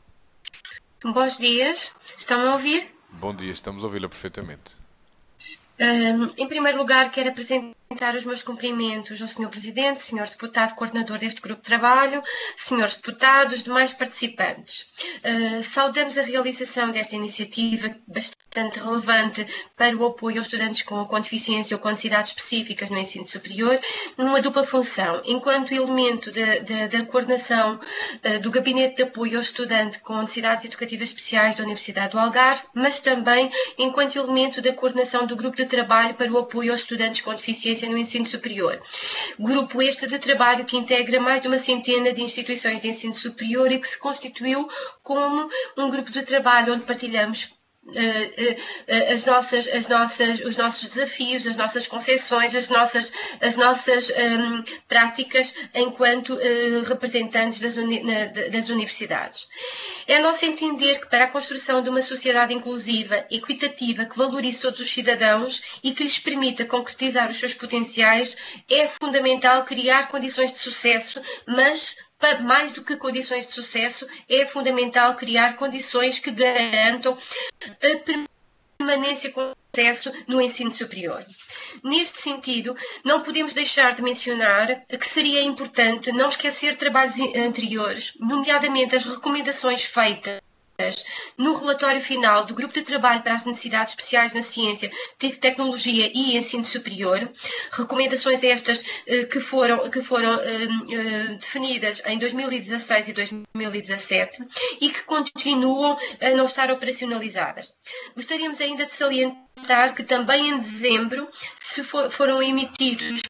Speaker 13: Bons dias, estão a ouvir?
Speaker 2: Bom dia, estamos a ouvi-la perfeitamente.
Speaker 13: Um, em primeiro lugar, quero apresentar os meus cumprimentos ao senhor Presidente, senhor Deputado Coordenador deste Grupo de Trabalho, senhores Deputados, demais participantes. Uh, saudamos a realização desta iniciativa bastante relevante para o apoio aos estudantes com, com deficiência ou com necessidades específicas no ensino superior, numa dupla função, enquanto elemento da coordenação uh, do Gabinete de Apoio ao Estudante com necessidades educativas especiais da Universidade do Algarve, mas também enquanto elemento da coordenação do Grupo de trabalho para o apoio aos estudantes com deficiência no ensino superior. Grupo este de trabalho que integra mais de uma centena de instituições de ensino superior e que se constituiu como um grupo de trabalho onde partilhamos Uh, uh, uh, as nossas, as nossas, os nossos desafios, as nossas concepções, as nossas, as nossas um, práticas enquanto uh, representantes das, uni na, das universidades. É nosso entender que para a construção de uma sociedade inclusiva, equitativa, que valorize todos os cidadãos e que lhes permita concretizar os seus potenciais, é fundamental criar condições de sucesso, mas mais do que condições de sucesso, é fundamental criar condições que garantam a permanência com sucesso no ensino superior. Neste sentido, não podemos deixar de mencionar que seria importante não esquecer trabalhos anteriores, nomeadamente as recomendações feitas no relatório final do Grupo de Trabalho para as Necessidades Especiais na Ciência, Tecnologia e Ensino Superior, recomendações estas eh, que foram, que foram eh, eh, definidas em dois mil e dezasseis e dois mil e dezassete e que continuam a não estar operacionalizadas. Gostaríamos ainda de salientar que também em dezembro se for, foram emitidos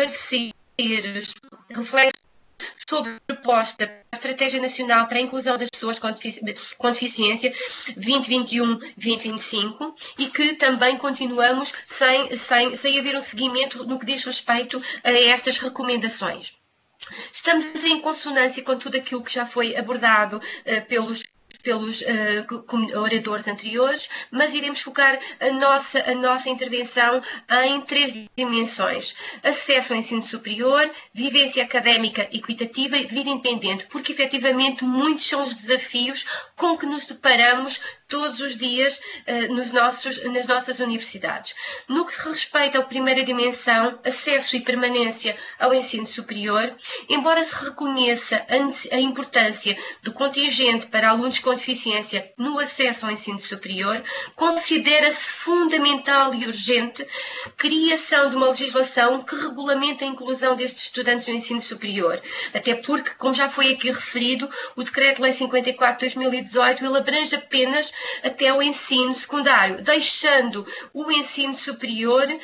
Speaker 13: pareceres, reflexos sobre a proposta da Estratégia Nacional para a Inclusão das Pessoas com, Defici com Deficiência vinte vinte e um a vinte vinte e cinco e que também continuamos sem, sem, sem haver um seguimento no que diz respeito a estas recomendações. Estamos em consonância com tudo aquilo que já foi abordado uh, pelos pelos uh, oradores anteriores, mas iremos focar a nossa, a nossa intervenção em três dimensões: acesso ao ensino superior, vivência académica equitativa e vida independente, porque efetivamente muitos são os desafios com que nos deparamos todos os dias uh, nos nossos, nas nossas universidades. No que respeita à primeira dimensão, acesso e permanência ao ensino superior, embora se reconheça a, a importância do contingente para alunos com deficiência no acesso ao ensino superior, considera-se fundamental e urgente a criação de uma legislação que regulamente a inclusão destes estudantes no ensino superior, até porque, como já foi aqui referido, o Decreto-Lei cinquenta e quatro de dois mil e dezoito ele abrange apenas até o ensino secundário, deixando o ensino superior uh,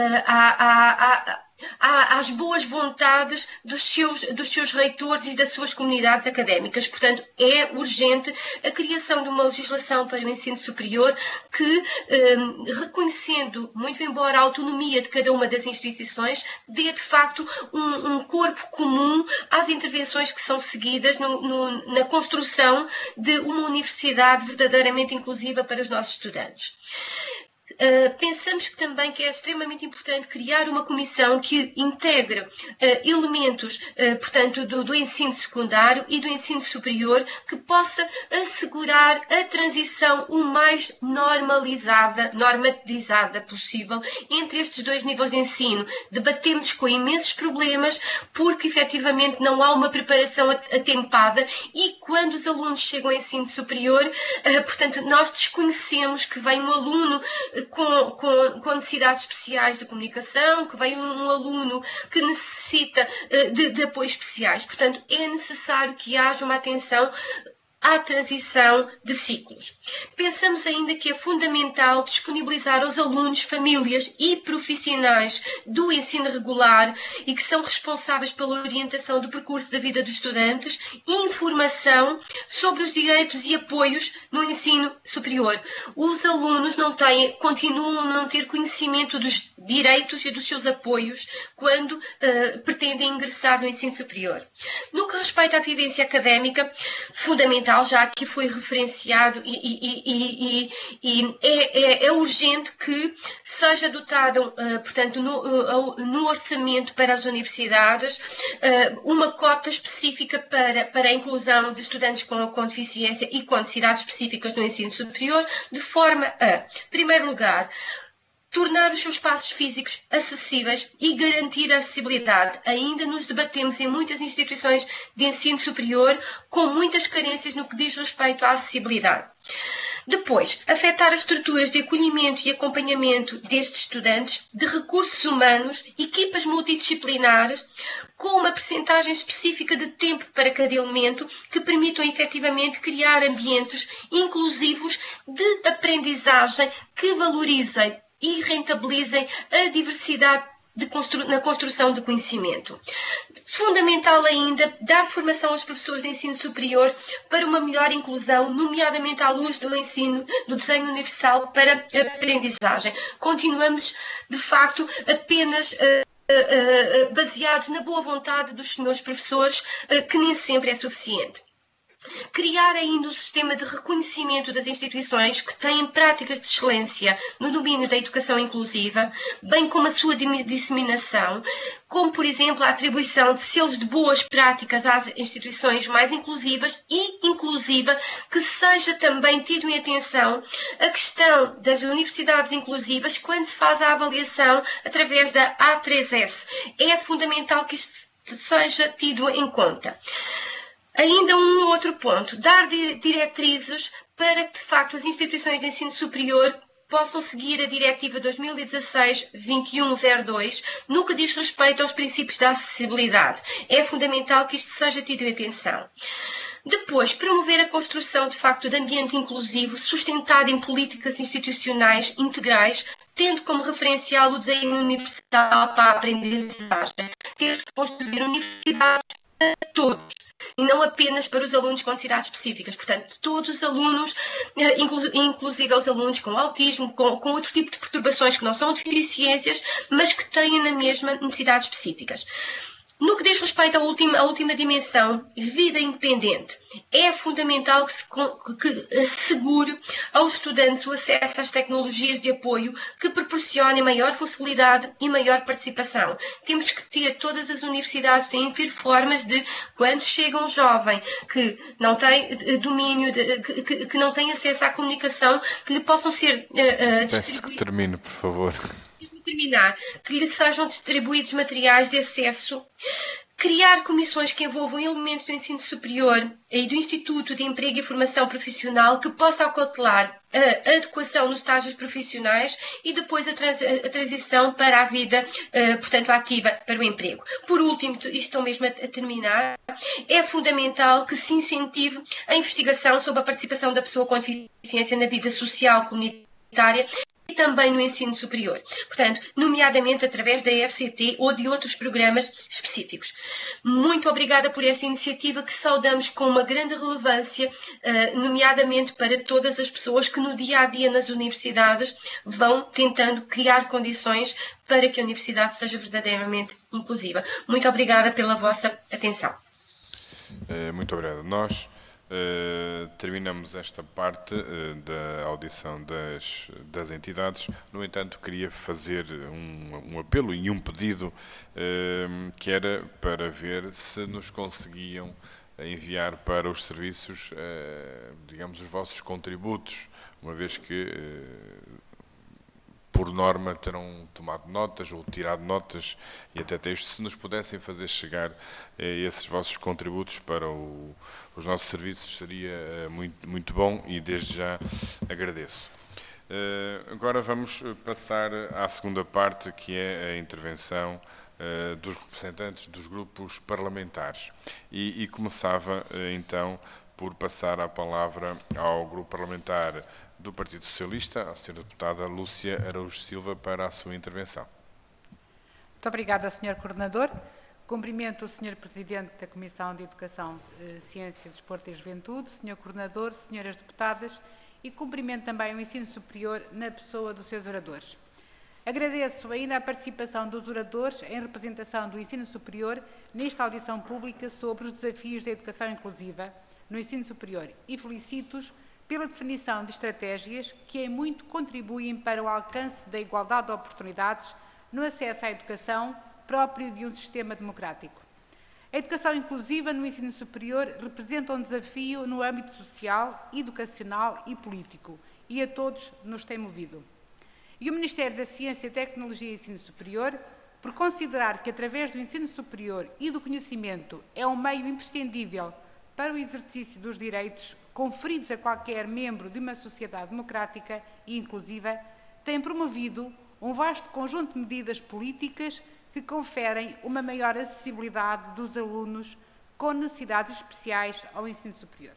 Speaker 13: a, a, a às boas vontades dos seus, dos seus reitores e das suas comunidades académicas. Portanto, é urgente a criação de uma legislação para o ensino superior que, um, reconhecendo, muito embora a autonomia de cada uma das instituições, dê de facto um, um corpo comum às intervenções que são seguidas no, no, na construção de uma universidade verdadeiramente inclusiva para os nossos estudantes. Uh, pensamos que também que é extremamente importante criar uma comissão que integre uh, elementos, uh, portanto, do, do ensino secundário e do ensino superior, que possa assegurar a transição o mais normalizada, normatizada possível entre estes dois níveis de ensino. Debatemos com imensos problemas porque, efetivamente, não há uma preparação atempada e quando os alunos chegam ao ensino superior, uh, portanto, nós desconhecemos que vem um aluno Com, com, com necessidades especiais de comunicação, que vem um, um aluno que necessita uh, de, de apoios especiais. Portanto, é necessário que haja uma atenção à transição de ciclos. Pensamos ainda que é fundamental disponibilizar aos alunos, famílias e profissionais do ensino regular e que são responsáveis pela orientação do percurso da vida dos estudantes informação sobre os direitos e apoios no ensino superior. Os alunos não têm, continuam a não ter conhecimento dos direitos e dos seus apoios quando uh, pretendem ingressar no ensino superior. No que respeita à vivência académica, fundamental, já que foi referenciado e, e, e, e, e é, é, é urgente que seja dotado, uh, portanto, no, uh, no orçamento para as universidades, uh, uma cota específica para, para a inclusão de estudantes com, com deficiência e com necessidades específicas no ensino superior, de forma a, em primeiro lugar, tornar os seus espaços físicos acessíveis e garantir a acessibilidade. Ainda nos debatemos em muitas instituições de ensino superior com muitas carências no que diz respeito à acessibilidade. Depois, afetar as estruturas de acolhimento e acompanhamento destes estudantes, de recursos humanos, equipas multidisciplinares, com uma percentagem específica de tempo para cada elemento que permitam efetivamente criar ambientes inclusivos de aprendizagem que valorizem e rentabilizem a diversidade de constru na construção do conhecimento. Fundamental ainda, dar formação aos professores de ensino superior para uma melhor inclusão, nomeadamente à luz do ensino do desenho universal para a aprendizagem. Continuamos, de facto, apenas uh, uh, uh, baseados na boa vontade dos senhores professores, uh, que nem sempre é suficiente. Criar ainda um sistema de reconhecimento das instituições que têm práticas de excelência no domínio da educação inclusiva, bem como a sua disseminação, como, por exemplo, a atribuição de selos de boas práticas às instituições mais inclusivas e inclusiva, que seja também tido em atenção a questão das universidades inclusivas quando se faz a avaliação através da A três S. É fundamental que isto seja tido em conta. Ainda um outro ponto, dar diretrizes para que, de facto, as instituições de ensino superior possam seguir a Diretiva dois mil e dezasseis vinte e um zero dois no que diz respeito aos princípios da acessibilidade. É fundamental que isto seja tido em atenção. Depois, promover a construção, de facto, de ambiente inclusivo, sustentado em políticas institucionais integrais, tendo como referencial o desenho universal para a aprendizagem. Temos que construir universidades para todos, e não apenas para os alunos com necessidades específicas. Portanto, todos os alunos, inclusive os alunos com autismo, com, com outro tipo de perturbações que não são deficiências, mas que têm na mesma necessidades específicas. No que diz respeito à última, à última dimensão, vida independente, é fundamental que se que assegure aos estudantes o acesso às tecnologias de apoio que proporcionem maior facilidade e maior participação. Temos que ter, todas as universidades têm que ter formas de, quando chega um jovem que não tem domínio, de, que, que não tem acesso à comunicação, que lhe possam ser uh, uh, distribuídos.
Speaker 2: Peço que termine, por favor.
Speaker 13: Terminar, que lhe sejam distribuídos materiais de acesso, criar comissões que envolvam elementos do ensino superior e do Instituto de Emprego e Formação Profissional que possa acautelar a adequação nos estágios profissionais e depois a, trans a transição para a vida, uh, portanto, ativa para o emprego. Por último, isto estou mesmo a, a terminar, é fundamental que se incentive a investigação sobre a participação da pessoa com deficiência na vida social comunitária e também no ensino superior, portanto, nomeadamente através da F C T ou de outros programas específicos. Muito obrigada por esta iniciativa que saudamos com uma grande relevância, nomeadamente para todas as pessoas que no dia a dia nas universidades vão tentando criar condições para que a universidade seja verdadeiramente inclusiva. Muito obrigada pela vossa atenção.
Speaker 2: Muito obrigado. Nós Uh, terminamos esta parte uh, da audição das, das entidades. No entanto, queria fazer um, um apelo e um pedido, uh, que era para ver se nos conseguiam enviar para os serviços, uh, digamos, os vossos contributos, uma vez que, uh, por norma, terão tomado notas ou tirado notas e até textos. Se nos pudessem fazer chegar eh, esses vossos contributos para o, os nossos serviços, seria eh, muito, muito bom e desde já agradeço. Uh, agora vamos passar à segunda parte, que é a intervenção uh, dos representantes dos grupos parlamentares. E, e começava uh, então por passar a palavra ao grupo parlamentar do Partido Socialista, a senhora deputada Lúcia Araújo Silva, para a sua intervenção.
Speaker 14: Muito obrigada, senhor Coordenador. Cumprimento o senhor Presidente da Comissão de Educação, Ciência, Desporto e Juventude, senhor Coordenador, senhoras deputadas, e cumprimento também o ensino superior na pessoa dos seus oradores. Agradeço ainda a participação dos oradores em representação do ensino superior nesta audição pública sobre os desafios da educação inclusiva no ensino superior e felicito-os pela definição de estratégias que em muito contribuem para o alcance da igualdade de oportunidades no acesso à educação próprio de um sistema democrático. A educação inclusiva no ensino superior representa um desafio no âmbito social, educacional e político, e a todos nos tem movido. E o Ministério da Ciência, Tecnologia e Ensino Superior, por considerar que através do ensino superior e do conhecimento é um meio imprescindível para o exercício dos direitos conferidos a qualquer membro de uma sociedade democrática e inclusiva, tem promovido um vasto conjunto de medidas políticas que conferem uma maior acessibilidade dos alunos com necessidades especiais ao ensino superior.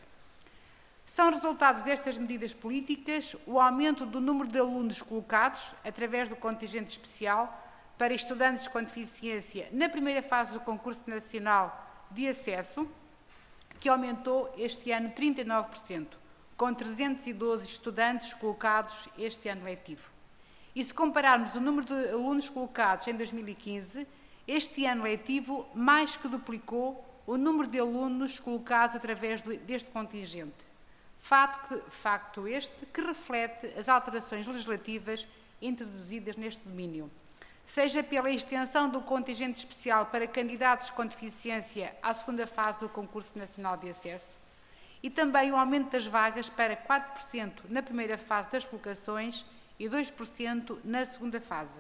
Speaker 14: São resultados destas medidas políticas o aumento do número de alunos colocados, através do contingente especial, para estudantes com deficiência na primeira fase do concurso nacional de acesso, que aumentou este ano trinta e nove por cento, com trezentos e doze estudantes colocados este ano letivo. E se compararmos o número de alunos colocados em dois mil e quinze, este ano letivo mais que duplicou o número de alunos colocados através deste contingente. Facto, que, facto este que reflete as alterações legislativas introduzidas neste domínio, seja pela extensão do contingente especial para candidatos com deficiência à segunda fase do concurso nacional de acesso, e também o aumento das vagas para quatro por cento na primeira fase das colocações e dois por cento na segunda fase.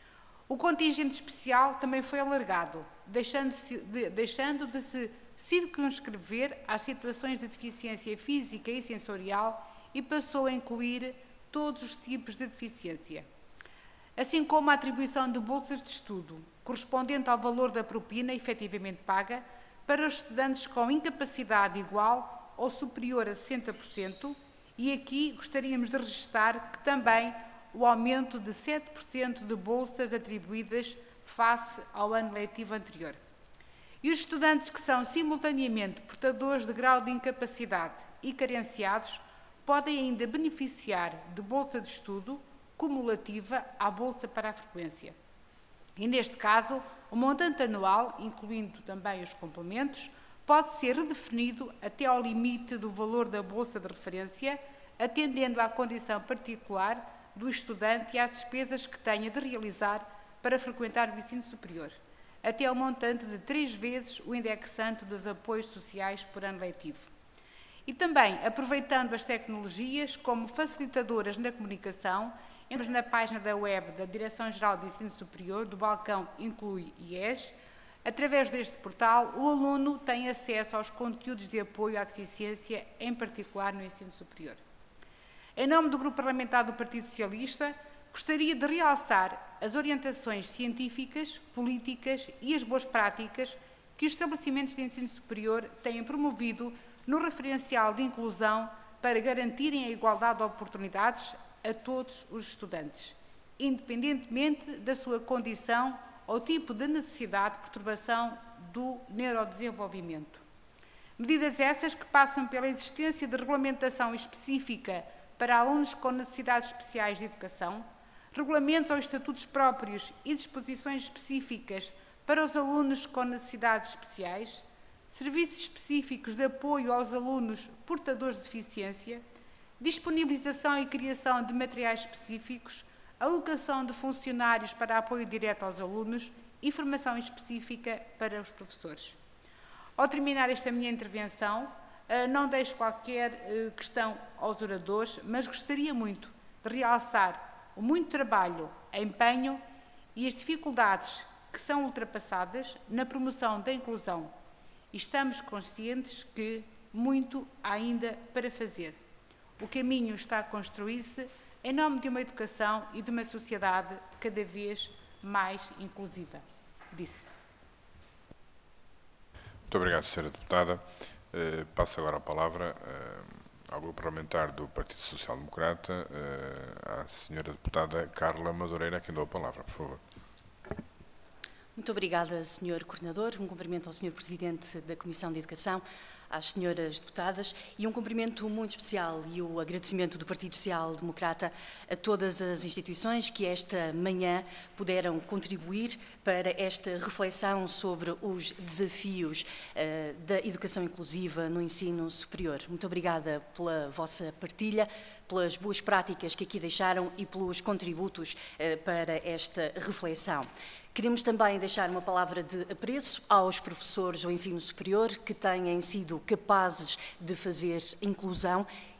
Speaker 14: O contingente especial também foi alargado, deixando de, deixando de se circunscrever às situações de deficiência física e sensorial e passou a incluir todos os tipos de deficiência, assim como a atribuição de bolsas de estudo, correspondente ao valor da propina efetivamente paga, para os estudantes com incapacidade igual ou superior a sessenta por cento, e aqui gostaríamos de registrar que também o aumento de sete por cento de bolsas atribuídas face ao ano letivo anterior. E os estudantes que são simultaneamente portadores de grau de incapacidade e carenciados podem ainda beneficiar de bolsa de estudo cumulativa à bolsa para a frequência. E neste caso, o montante anual, incluindo também os complementos, pode ser redefinido até ao limite do valor da bolsa de referência, atendendo à condição particular do estudante e às despesas que tenha de realizar para frequentar o ensino superior, até ao montante de três vezes o indexante dos apoios sociais por ano letivo. E também, aproveitando as tecnologias como facilitadoras na comunicação, entramos na página da web da Direção-Geral de Ensino Superior, do balcão Inclui I E S. Através deste portal, o aluno tem acesso aos conteúdos de apoio à deficiência, em particular no ensino superior. Em nome do Grupo Parlamentar do Partido Socialista, gostaria de realçar as orientações científicas, políticas e as boas práticas que os estabelecimentos de ensino superior têm promovido no referencial de inclusão para garantirem a igualdade de oportunidades a todos os estudantes, independentemente da sua condição ou tipo de necessidade de perturbação do neurodesenvolvimento. Medidas essas que passam pela existência de regulamentação específica para alunos com necessidades especiais de educação, regulamentos ou estatutos próprios e disposições específicas para os alunos com necessidades especiais, serviços específicos de apoio aos alunos portadores de deficiência, disponibilização e criação de materiais específicos, alocação de funcionários para apoio direto aos alunos e formação específica para os professores. Ao terminar esta minha intervenção, não deixo qualquer questão aos oradores, mas gostaria muito de realçar o muito trabalho, empenho e as dificuldades que são ultrapassadas na promoção da inclusão. E estamos conscientes que muito há ainda para fazer. O caminho está a construir-se em nome de uma educação e de uma sociedade cada vez mais inclusiva. Disse.
Speaker 2: Muito obrigado, senhora Deputada. Uh, passo agora a palavra uh, ao Grupo Parlamentar do Partido Social Democrata, uh, à senhora Deputada Carla Madureira, que dou a palavra, por favor.
Speaker 15: Muito obrigada, senhor Coordenador. Um cumprimento ao senhor Presidente da Comissão de Educação, às senhoras deputadas e um cumprimento muito especial e o agradecimento do Partido Social Democrata a todas as instituições que esta manhã puderam contribuir para esta reflexão sobre os desafios uh, da educação inclusiva no ensino superior. Muito obrigada pela vossa partilha, pelas boas práticas que aqui deixaram e pelos contributos uh, para esta reflexão. Queremos também deixar uma palavra de apreço aos professores do ensino superior que têm sido capazes de fazer inclusão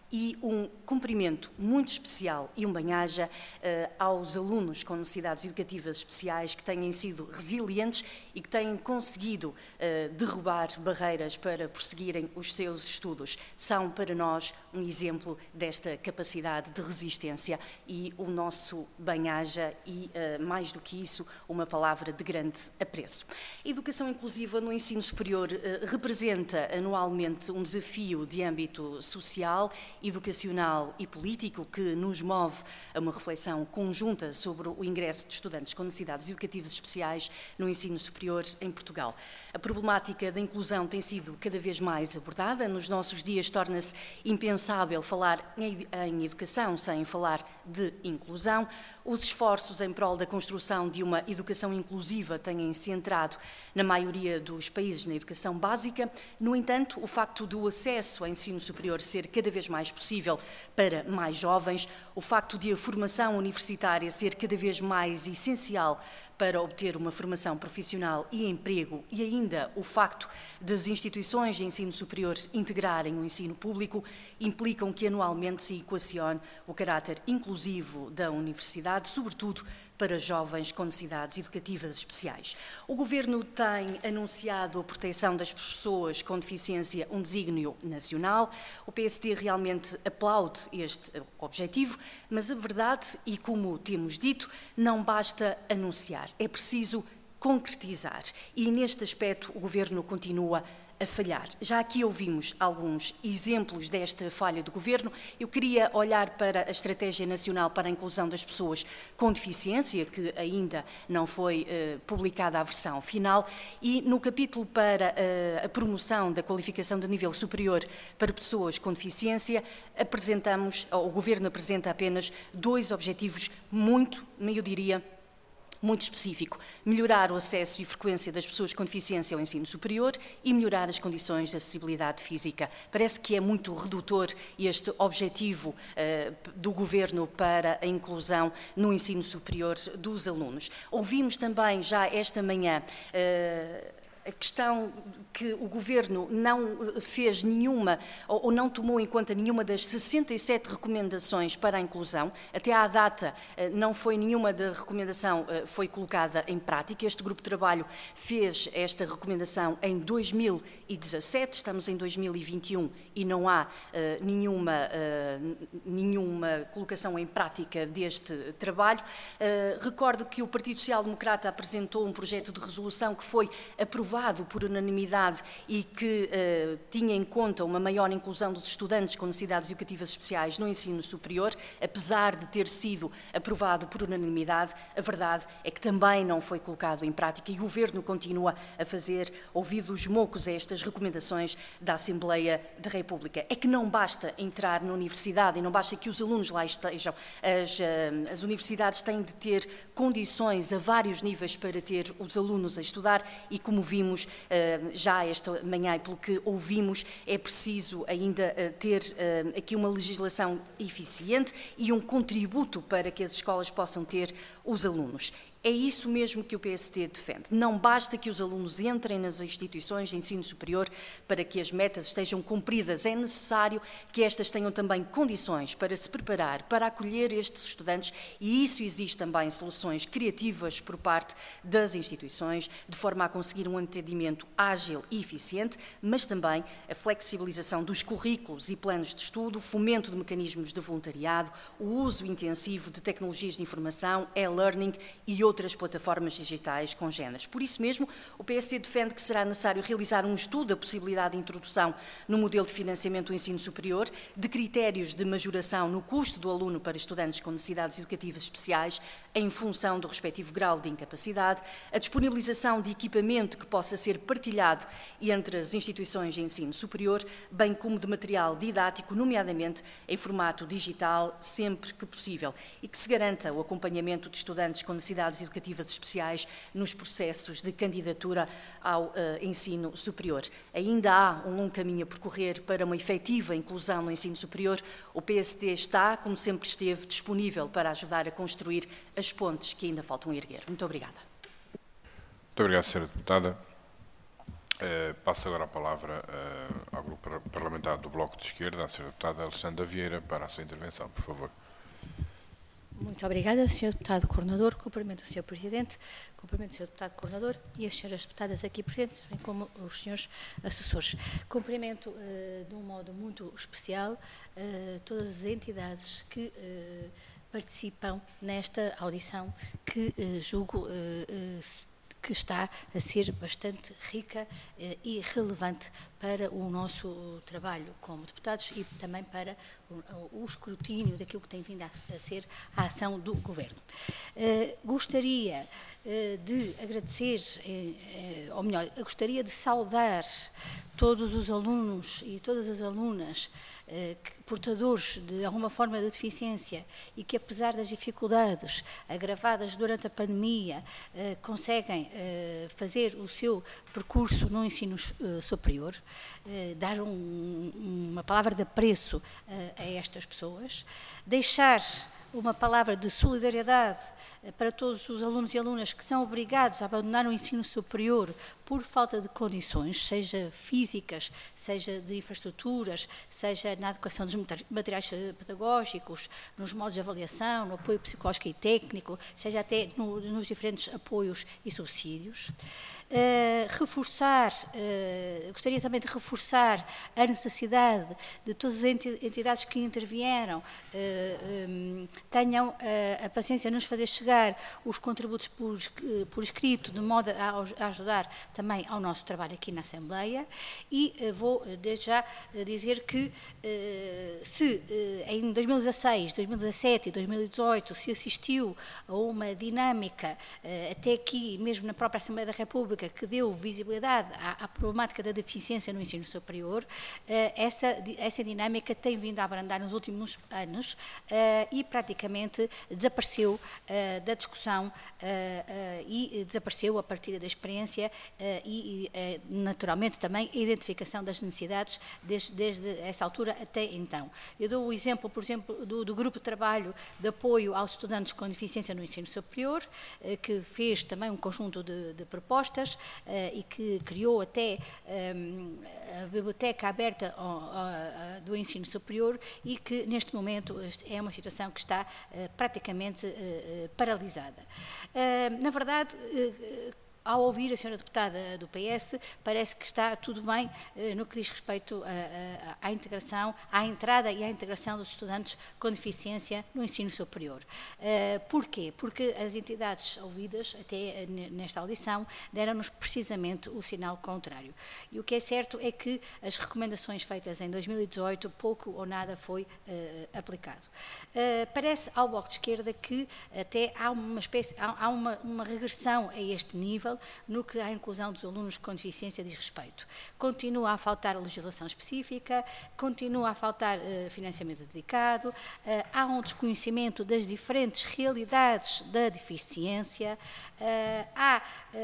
Speaker 15: e um cumprimento muito especial e um bem-aja uh, aos alunos com necessidades educativas especiais que têm sido resilientes e que têm conseguido uh, derrubar barreiras para prosseguirem os seus estudos. São para nós um exemplo desta capacidade de resistência e o nosso bem-aja e, uh, mais do que isso, uma palavra de grande apreço. A educação inclusiva no ensino superior uh, representa anualmente um desafio de âmbito social, educacional e político que nos move a uma reflexão conjunta sobre o ingresso de estudantes com necessidades educativas especiais no ensino superior em Portugal. A problemática da inclusão tem sido cada vez mais abordada. Nos nossos dias torna-se impensável falar em educação sem falar de inclusão. Os esforços em prol da construção de uma educação inclusiva têm-se centrado na maioria dos países na educação básica. No entanto, o facto do acesso ao ensino superior ser cada vez mais possível para mais jovens, o facto de a formação universitária ser cada vez mais essencial para obter uma formação profissional e emprego e ainda o facto das instituições de ensino superior integrarem o ensino público implicam que anualmente se equacione o caráter inclusivo da universidade, sobretudo para jovens com necessidades educativas especiais. O Governo tem anunciado a proteção das pessoas com deficiência, um desígnio nacional. O P S D realmente aplaude este objetivo, mas a verdade, e como temos dito, não basta anunciar, é preciso concretizar. E neste aspecto o Governo continua a falhar. Já aqui ouvimos alguns exemplos desta falha do Governo. Eu queria olhar para a Estratégia Nacional para a Inclusão das Pessoas com Deficiência, que ainda não foi uh, publicada a versão final, e no capítulo para uh, a promoção da qualificação de nível superior para pessoas com deficiência, apresentamos, ou o Governo apresenta apenas dois objetivos muito, eu diria, muito específico: melhorar o acesso e frequência das pessoas com deficiência ao ensino superior e melhorar as condições de acessibilidade física. Parece que é muito redutor este objetivo uh, do Governo para a inclusão no ensino superior dos alunos. Ouvimos também já esta manhã uh, a questão que o Governo não fez nenhuma, ou não tomou em conta nenhuma das sessenta e sete recomendações para a inclusão. Até à data, não foi nenhuma da recomendação foi colocada em prática. Este grupo de trabalho fez esta recomendação em dois mil e dezassete, estamos em dois mil e vinte e um e não há uh, nenhuma, uh, nenhuma colocação em prática deste trabalho. Uh, recordo que o Partido Social Democrata apresentou um projeto de resolução que foi aprovado por unanimidade e que uh, tinha em conta uma maior inclusão dos estudantes com necessidades educativas especiais no ensino superior. Apesar de ter sido aprovado por unanimidade, a verdade é que também não foi colocado em prática e o Governo continua a fazer ouvidos moucos a estas recomendações da Assembleia da República. É que não basta entrar na universidade e não basta que os alunos lá estejam. As, uh, as universidades têm de ter condições a vários níveis para ter os alunos a estudar e, como vimos uh, já esta manhã e pelo que ouvimos, é preciso ainda uh, ter uh, aqui uma legislação eficiente e um contributo para que as escolas possam ter os alunos. É isso mesmo que o P S D defende. Não basta que os alunos entrem nas instituições de ensino superior para que as metas estejam cumpridas. É necessário que estas tenham também condições para se preparar, para acolher estes estudantes, e isso exige também soluções criativas por parte das instituições, de forma a conseguir um atendimento ágil e eficiente, mas também a flexibilização dos currículos e planos de estudo, fomento de mecanismos de voluntariado, o uso intensivo de tecnologias de informação, e-learning e outras plataformas digitais congêneres. Por isso mesmo, o P S D defende que será necessário realizar um estudo da possibilidade de introdução no modelo de financiamento do ensino superior de critérios de majoração no custo do aluno para estudantes com necessidades educativas especiais em função do respectivo grau de incapacidade, a disponibilização de equipamento que possa ser partilhado entre as instituições de ensino superior, bem como de material didático, nomeadamente em formato digital, sempre que possível, e que se garanta o acompanhamento de estudantes com necessidades educativas especiais nos processos de candidatura ao uh, ensino superior. Ainda há um longo caminho a percorrer para uma efetiva inclusão no ensino superior. O P S D está, como sempre esteve, disponível para ajudar a construir as pontes que ainda faltam erguer. Muito obrigada.
Speaker 2: Muito obrigado, senhora Deputada. Uh, passo agora a palavra uh, ao Grupo Parlamentar do Bloco de Esquerda, à senhora Deputada Alexandra Vieira, para a sua intervenção, por favor.
Speaker 16: Muito obrigada, senhor Deputado Coordenador. Cumprimento o senhor Presidente, cumprimento o senhor Deputado Coordenador e as senhoras deputadas aqui presentes, bem como os senhores assessores. Cumprimento uh, de um modo muito especial uh, todas as entidades que uh, participam nesta audição, que uh, julgo uh, uh, que está a ser bastante rica eh, e relevante para o nosso trabalho como deputados e também para o, o escrutínio daquilo que tem vindo a, a ser a ação do Governo. Eh, gostaria eh, de agradecer, eh, ou melhor, gostaria de saudar todos os alunos e todas as alunas eh, que, portadores de alguma forma de deficiência e que, apesar das dificuldades agravadas durante a pandemia, eh, conseguem eh, fazer o seu percurso no ensino eh, superior, eh, dar um, uma palavra de apreço eh, a estas pessoas, deixar uma palavra de solidariedade para todos os alunos e alunas que são obrigados a abandonar o ensino superior por falta de condições, seja físicas, seja de infraestruturas, seja na adequação dos materiais pedagógicos, nos modos de avaliação, no apoio psicológico e técnico, seja até no, nos diferentes apoios e subsídios. Uh, reforçar, uh, gostaria também de reforçar a necessidade de todas as entidades que intervieram uh, um, tenham uh, a paciência de nos fazer chegar os contributos por, por escrito, de modo a, a ajudar também ao nosso trabalho aqui na Assembleia, e uh, vou desde já uh, dizer que uh, se uh, em dois mil e dezasseis, dois mil e dezassete e dois mil e dezoito se assistiu a uma dinâmica uh, até aqui, mesmo na própria Assembleia da República, que deu visibilidade à, à problemática da deficiência no ensino superior, uh, essa, essa dinâmica tem vindo a abrandar nos últimos anos uh, e praticamente desapareceu uh, da discussão uh, uh, e desapareceu a partir da experiência uh, e, uh, naturalmente, também a identificação das necessidades desde, desde essa altura até então. Eu dou o exemplo, por exemplo, do, do grupo de trabalho de apoio aos estudantes com deficiência no ensino superior, uh, que fez também um conjunto de, de propostas, Uh, e que criou até um, a biblioteca aberta ao, ao, ao, do ensino superior e que neste momento é uma situação que está uh, praticamente uh, paralisada. Uh, na verdade, uh, ao ouvir a senhora deputada do P S, parece que está tudo bem eh, no que diz respeito à integração, à entrada e à integração dos estudantes com deficiência no ensino superior. Uh, porquê? Porque as entidades ouvidas, até nesta audição, deram-nos precisamente o sinal contrário. E o que é certo é que as recomendações feitas em dois mil e dezoito, pouco ou nada foi uh, aplicado. Uh, parece ao Bloco de Esquerda que até há uma espécie, há, há uma, uma regressão a este nível, no que à inclusão dos alunos com deficiência diz respeito. Continua a faltar legislação específica, continua a faltar uh, financiamento dedicado, uh, há um desconhecimento das diferentes realidades da deficiência, uh, há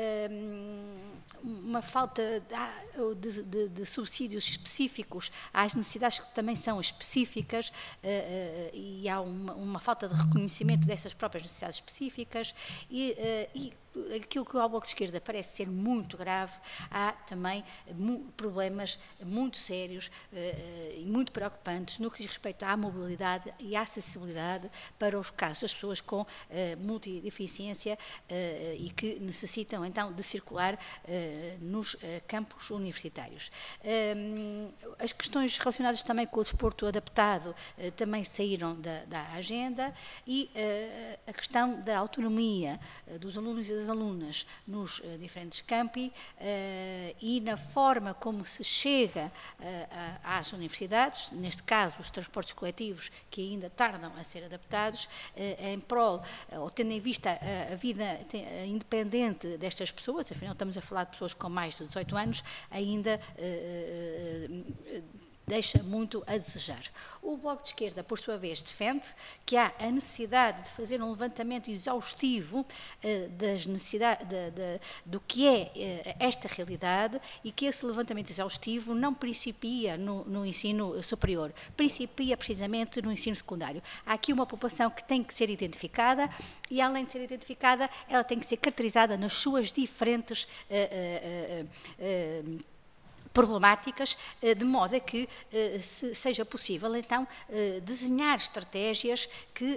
Speaker 16: uh, uma falta de, de, de subsídios específicos às necessidades que também são específicas, uh, uh, e há uma, uma falta de reconhecimento dessas próprias necessidades específicas e, uh, e aquilo que ao Bloco de Esquerda parece ser muito grave, há também mu problemas muito sérios uh, e muito preocupantes no que diz respeito à mobilidade e à acessibilidade para os casos das pessoas com uh, multideficiência uh, e que necessitam então de circular uh, nos uh, campos universitários. Um, as questões relacionadas também com o desporto adaptado uh, também saíram da, da agenda e uh, a questão da autonomia uh, dos alunos e das alunas nos uh, diferentes campi uh, e na forma como se chega uh, a, às universidades, neste caso os transportes coletivos que ainda tardam a ser adaptados, uh, em prol, uh, ou tendo em vista a, a vida uh, independente destas pessoas, afinal estamos a falar de pessoas com mais de dezoito anos, ainda uh, uh, deixa muito a desejar. O Bloco de Esquerda, por sua vez, defende que há a necessidade de fazer um levantamento exaustivo eh, das necessidades, de, de, do que é eh, esta realidade e que esse levantamento exaustivo não principia no, no ensino superior, principia precisamente no ensino secundário. Há aqui uma população que tem que ser identificada e, além de ser identificada, ela tem que ser caracterizada nas suas diferentes eh, eh, eh, problemáticas, de modo a que seja possível, então, desenhar estratégias que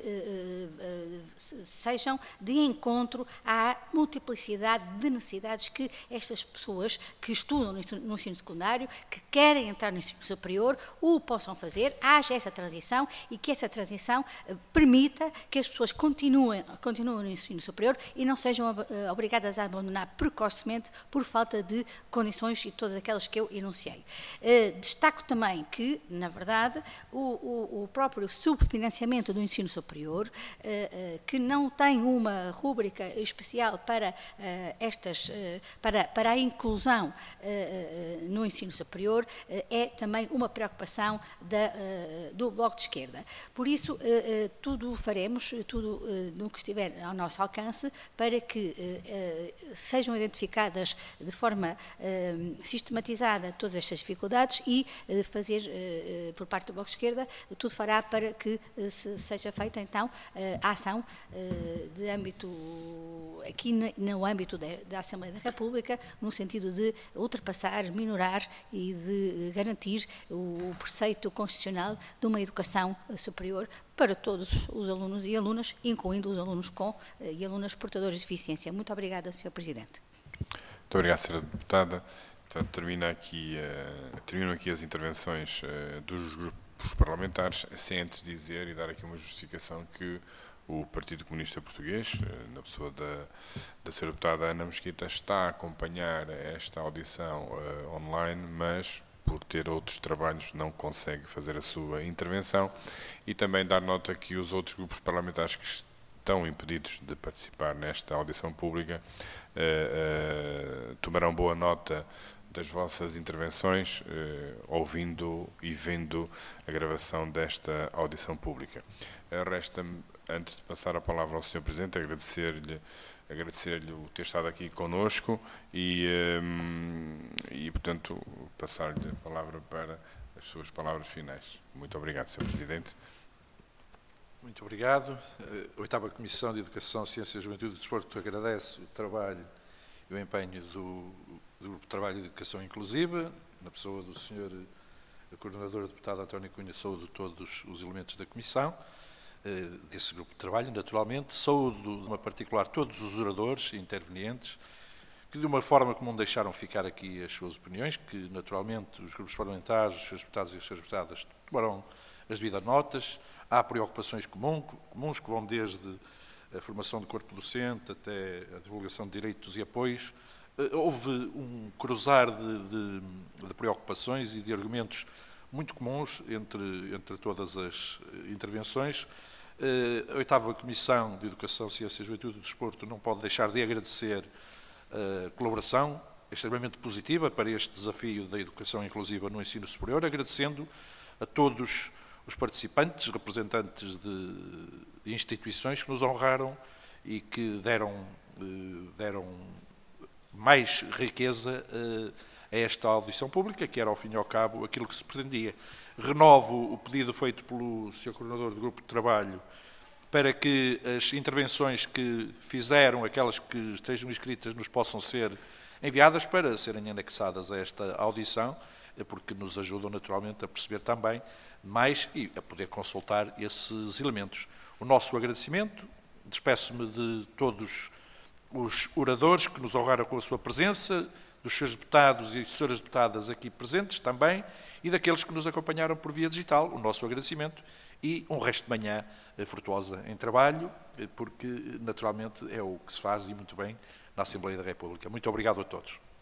Speaker 16: sejam de encontro à multiplicidade de necessidades que estas pessoas que estudam no ensino secundário, que querem entrar no ensino superior, o possam fazer, haja essa transição e que essa transição permita que as pessoas continuem, continuem no ensino superior e não sejam obrigadas a abandonar precocemente por falta de condições e todas aquelas que eu enunciei. Uh, destaco também que, na verdade, o, o, o próprio subfinanciamento do ensino superior, uh, uh, que não tem uma rúbrica especial para, uh, estas, uh, para, para a inclusão uh, uh, no ensino superior, uh, é também uma preocupação da, uh, do Bloco de Esquerda. Por isso, uh, uh, tudo faremos, tudo uh, no que estiver ao nosso alcance, para que uh, uh, sejam identificadas de forma uh, sistematizada todas estas dificuldades e uh, fazer, uh, por parte do Bloco de Esquerda, tudo fará para que uh, se, seja feita, então, uh, a ação uh, de âmbito, aqui no, no âmbito da, da Assembleia da República, no sentido de ultrapassar, minorar e de garantir o, o preceito constitucional de uma educação superior para todos os alunos e alunas, incluindo os alunos com uh, e alunas portadores de deficiência. Muito obrigada, senhor Presidente.
Speaker 2: Muito obrigado, senhora Deputada. Portanto, termina aqui, uh, terminam aqui as intervenções uh, dos grupos parlamentares, sem antes dizer e dar aqui uma justificação que o Partido Comunista Português, uh, na pessoa da, da senhora Deputada Ana Mesquita, está a acompanhar esta audição uh, online, mas por ter outros trabalhos não consegue fazer a sua intervenção, e também dar nota que os outros grupos parlamentares que estão impedidos de participar nesta audição pública uh, uh, tomarão boa nota das vossas intervenções, eh, ouvindo e vendo a gravação desta audição pública. Resta-me, antes de passar a palavra ao senhor Presidente, agradecer-lhe agradecer-lhe o ter estado aqui conosco e, eh, e portanto, passar-lhe a palavra para as suas palavras finais. Muito obrigado, senhor Presidente.
Speaker 1: Muito obrigado. A oitava Comissão de Educação, Ciência, Juventude e Desporto agradece o trabalho e o empenho do do Grupo de Trabalho de Educação Inclusiva, na pessoa do senhor Coordenador Deputado António Cunha. Saúdo todos os elementos da Comissão, desse Grupo de Trabalho, naturalmente. Saúdo, de uma particular, todos os oradores e intervenientes, que de uma forma comum deixaram ficar aqui as suas opiniões, que naturalmente os grupos parlamentares, os seus deputados e as suas deputadas tomarão as devidas notas. Há preocupações comum, comuns que vão desde a formação do corpo docente até a divulgação de direitos e apoios. Houve um cruzar de, de, de preocupações e de argumentos muito comuns entre, entre todas as intervenções. A oitava Comissão de Educação, Ciência, Juventude e Desporto não pode deixar de agradecer a colaboração extremamente positiva para este desafio da educação inclusiva no ensino superior, agradecendo a todos os participantes, representantes de instituições que nos honraram e que deram, deram mais riqueza uh, a esta audição pública, que era, ao fim e ao cabo, aquilo que se pretendia. Renovo o pedido feito pelo senhor Coordenador do Grupo de Trabalho para que as intervenções que fizeram, aquelas que estejam escritas, nos possam ser enviadas para serem anexadas a esta audição, porque nos ajudam naturalmente a perceber também mais e a poder consultar esses elementos. O nosso agradecimento, despeço-me de todos os oradores que nos honraram com a sua presença, dos seus deputados e senhoras deputadas aqui presentes também, e daqueles que nos acompanharam por via digital, o nosso agradecimento e um resto de manhã frutuosa em trabalho, porque naturalmente é o que se faz e muito bem na Assembleia da República. Muito obrigado a todos.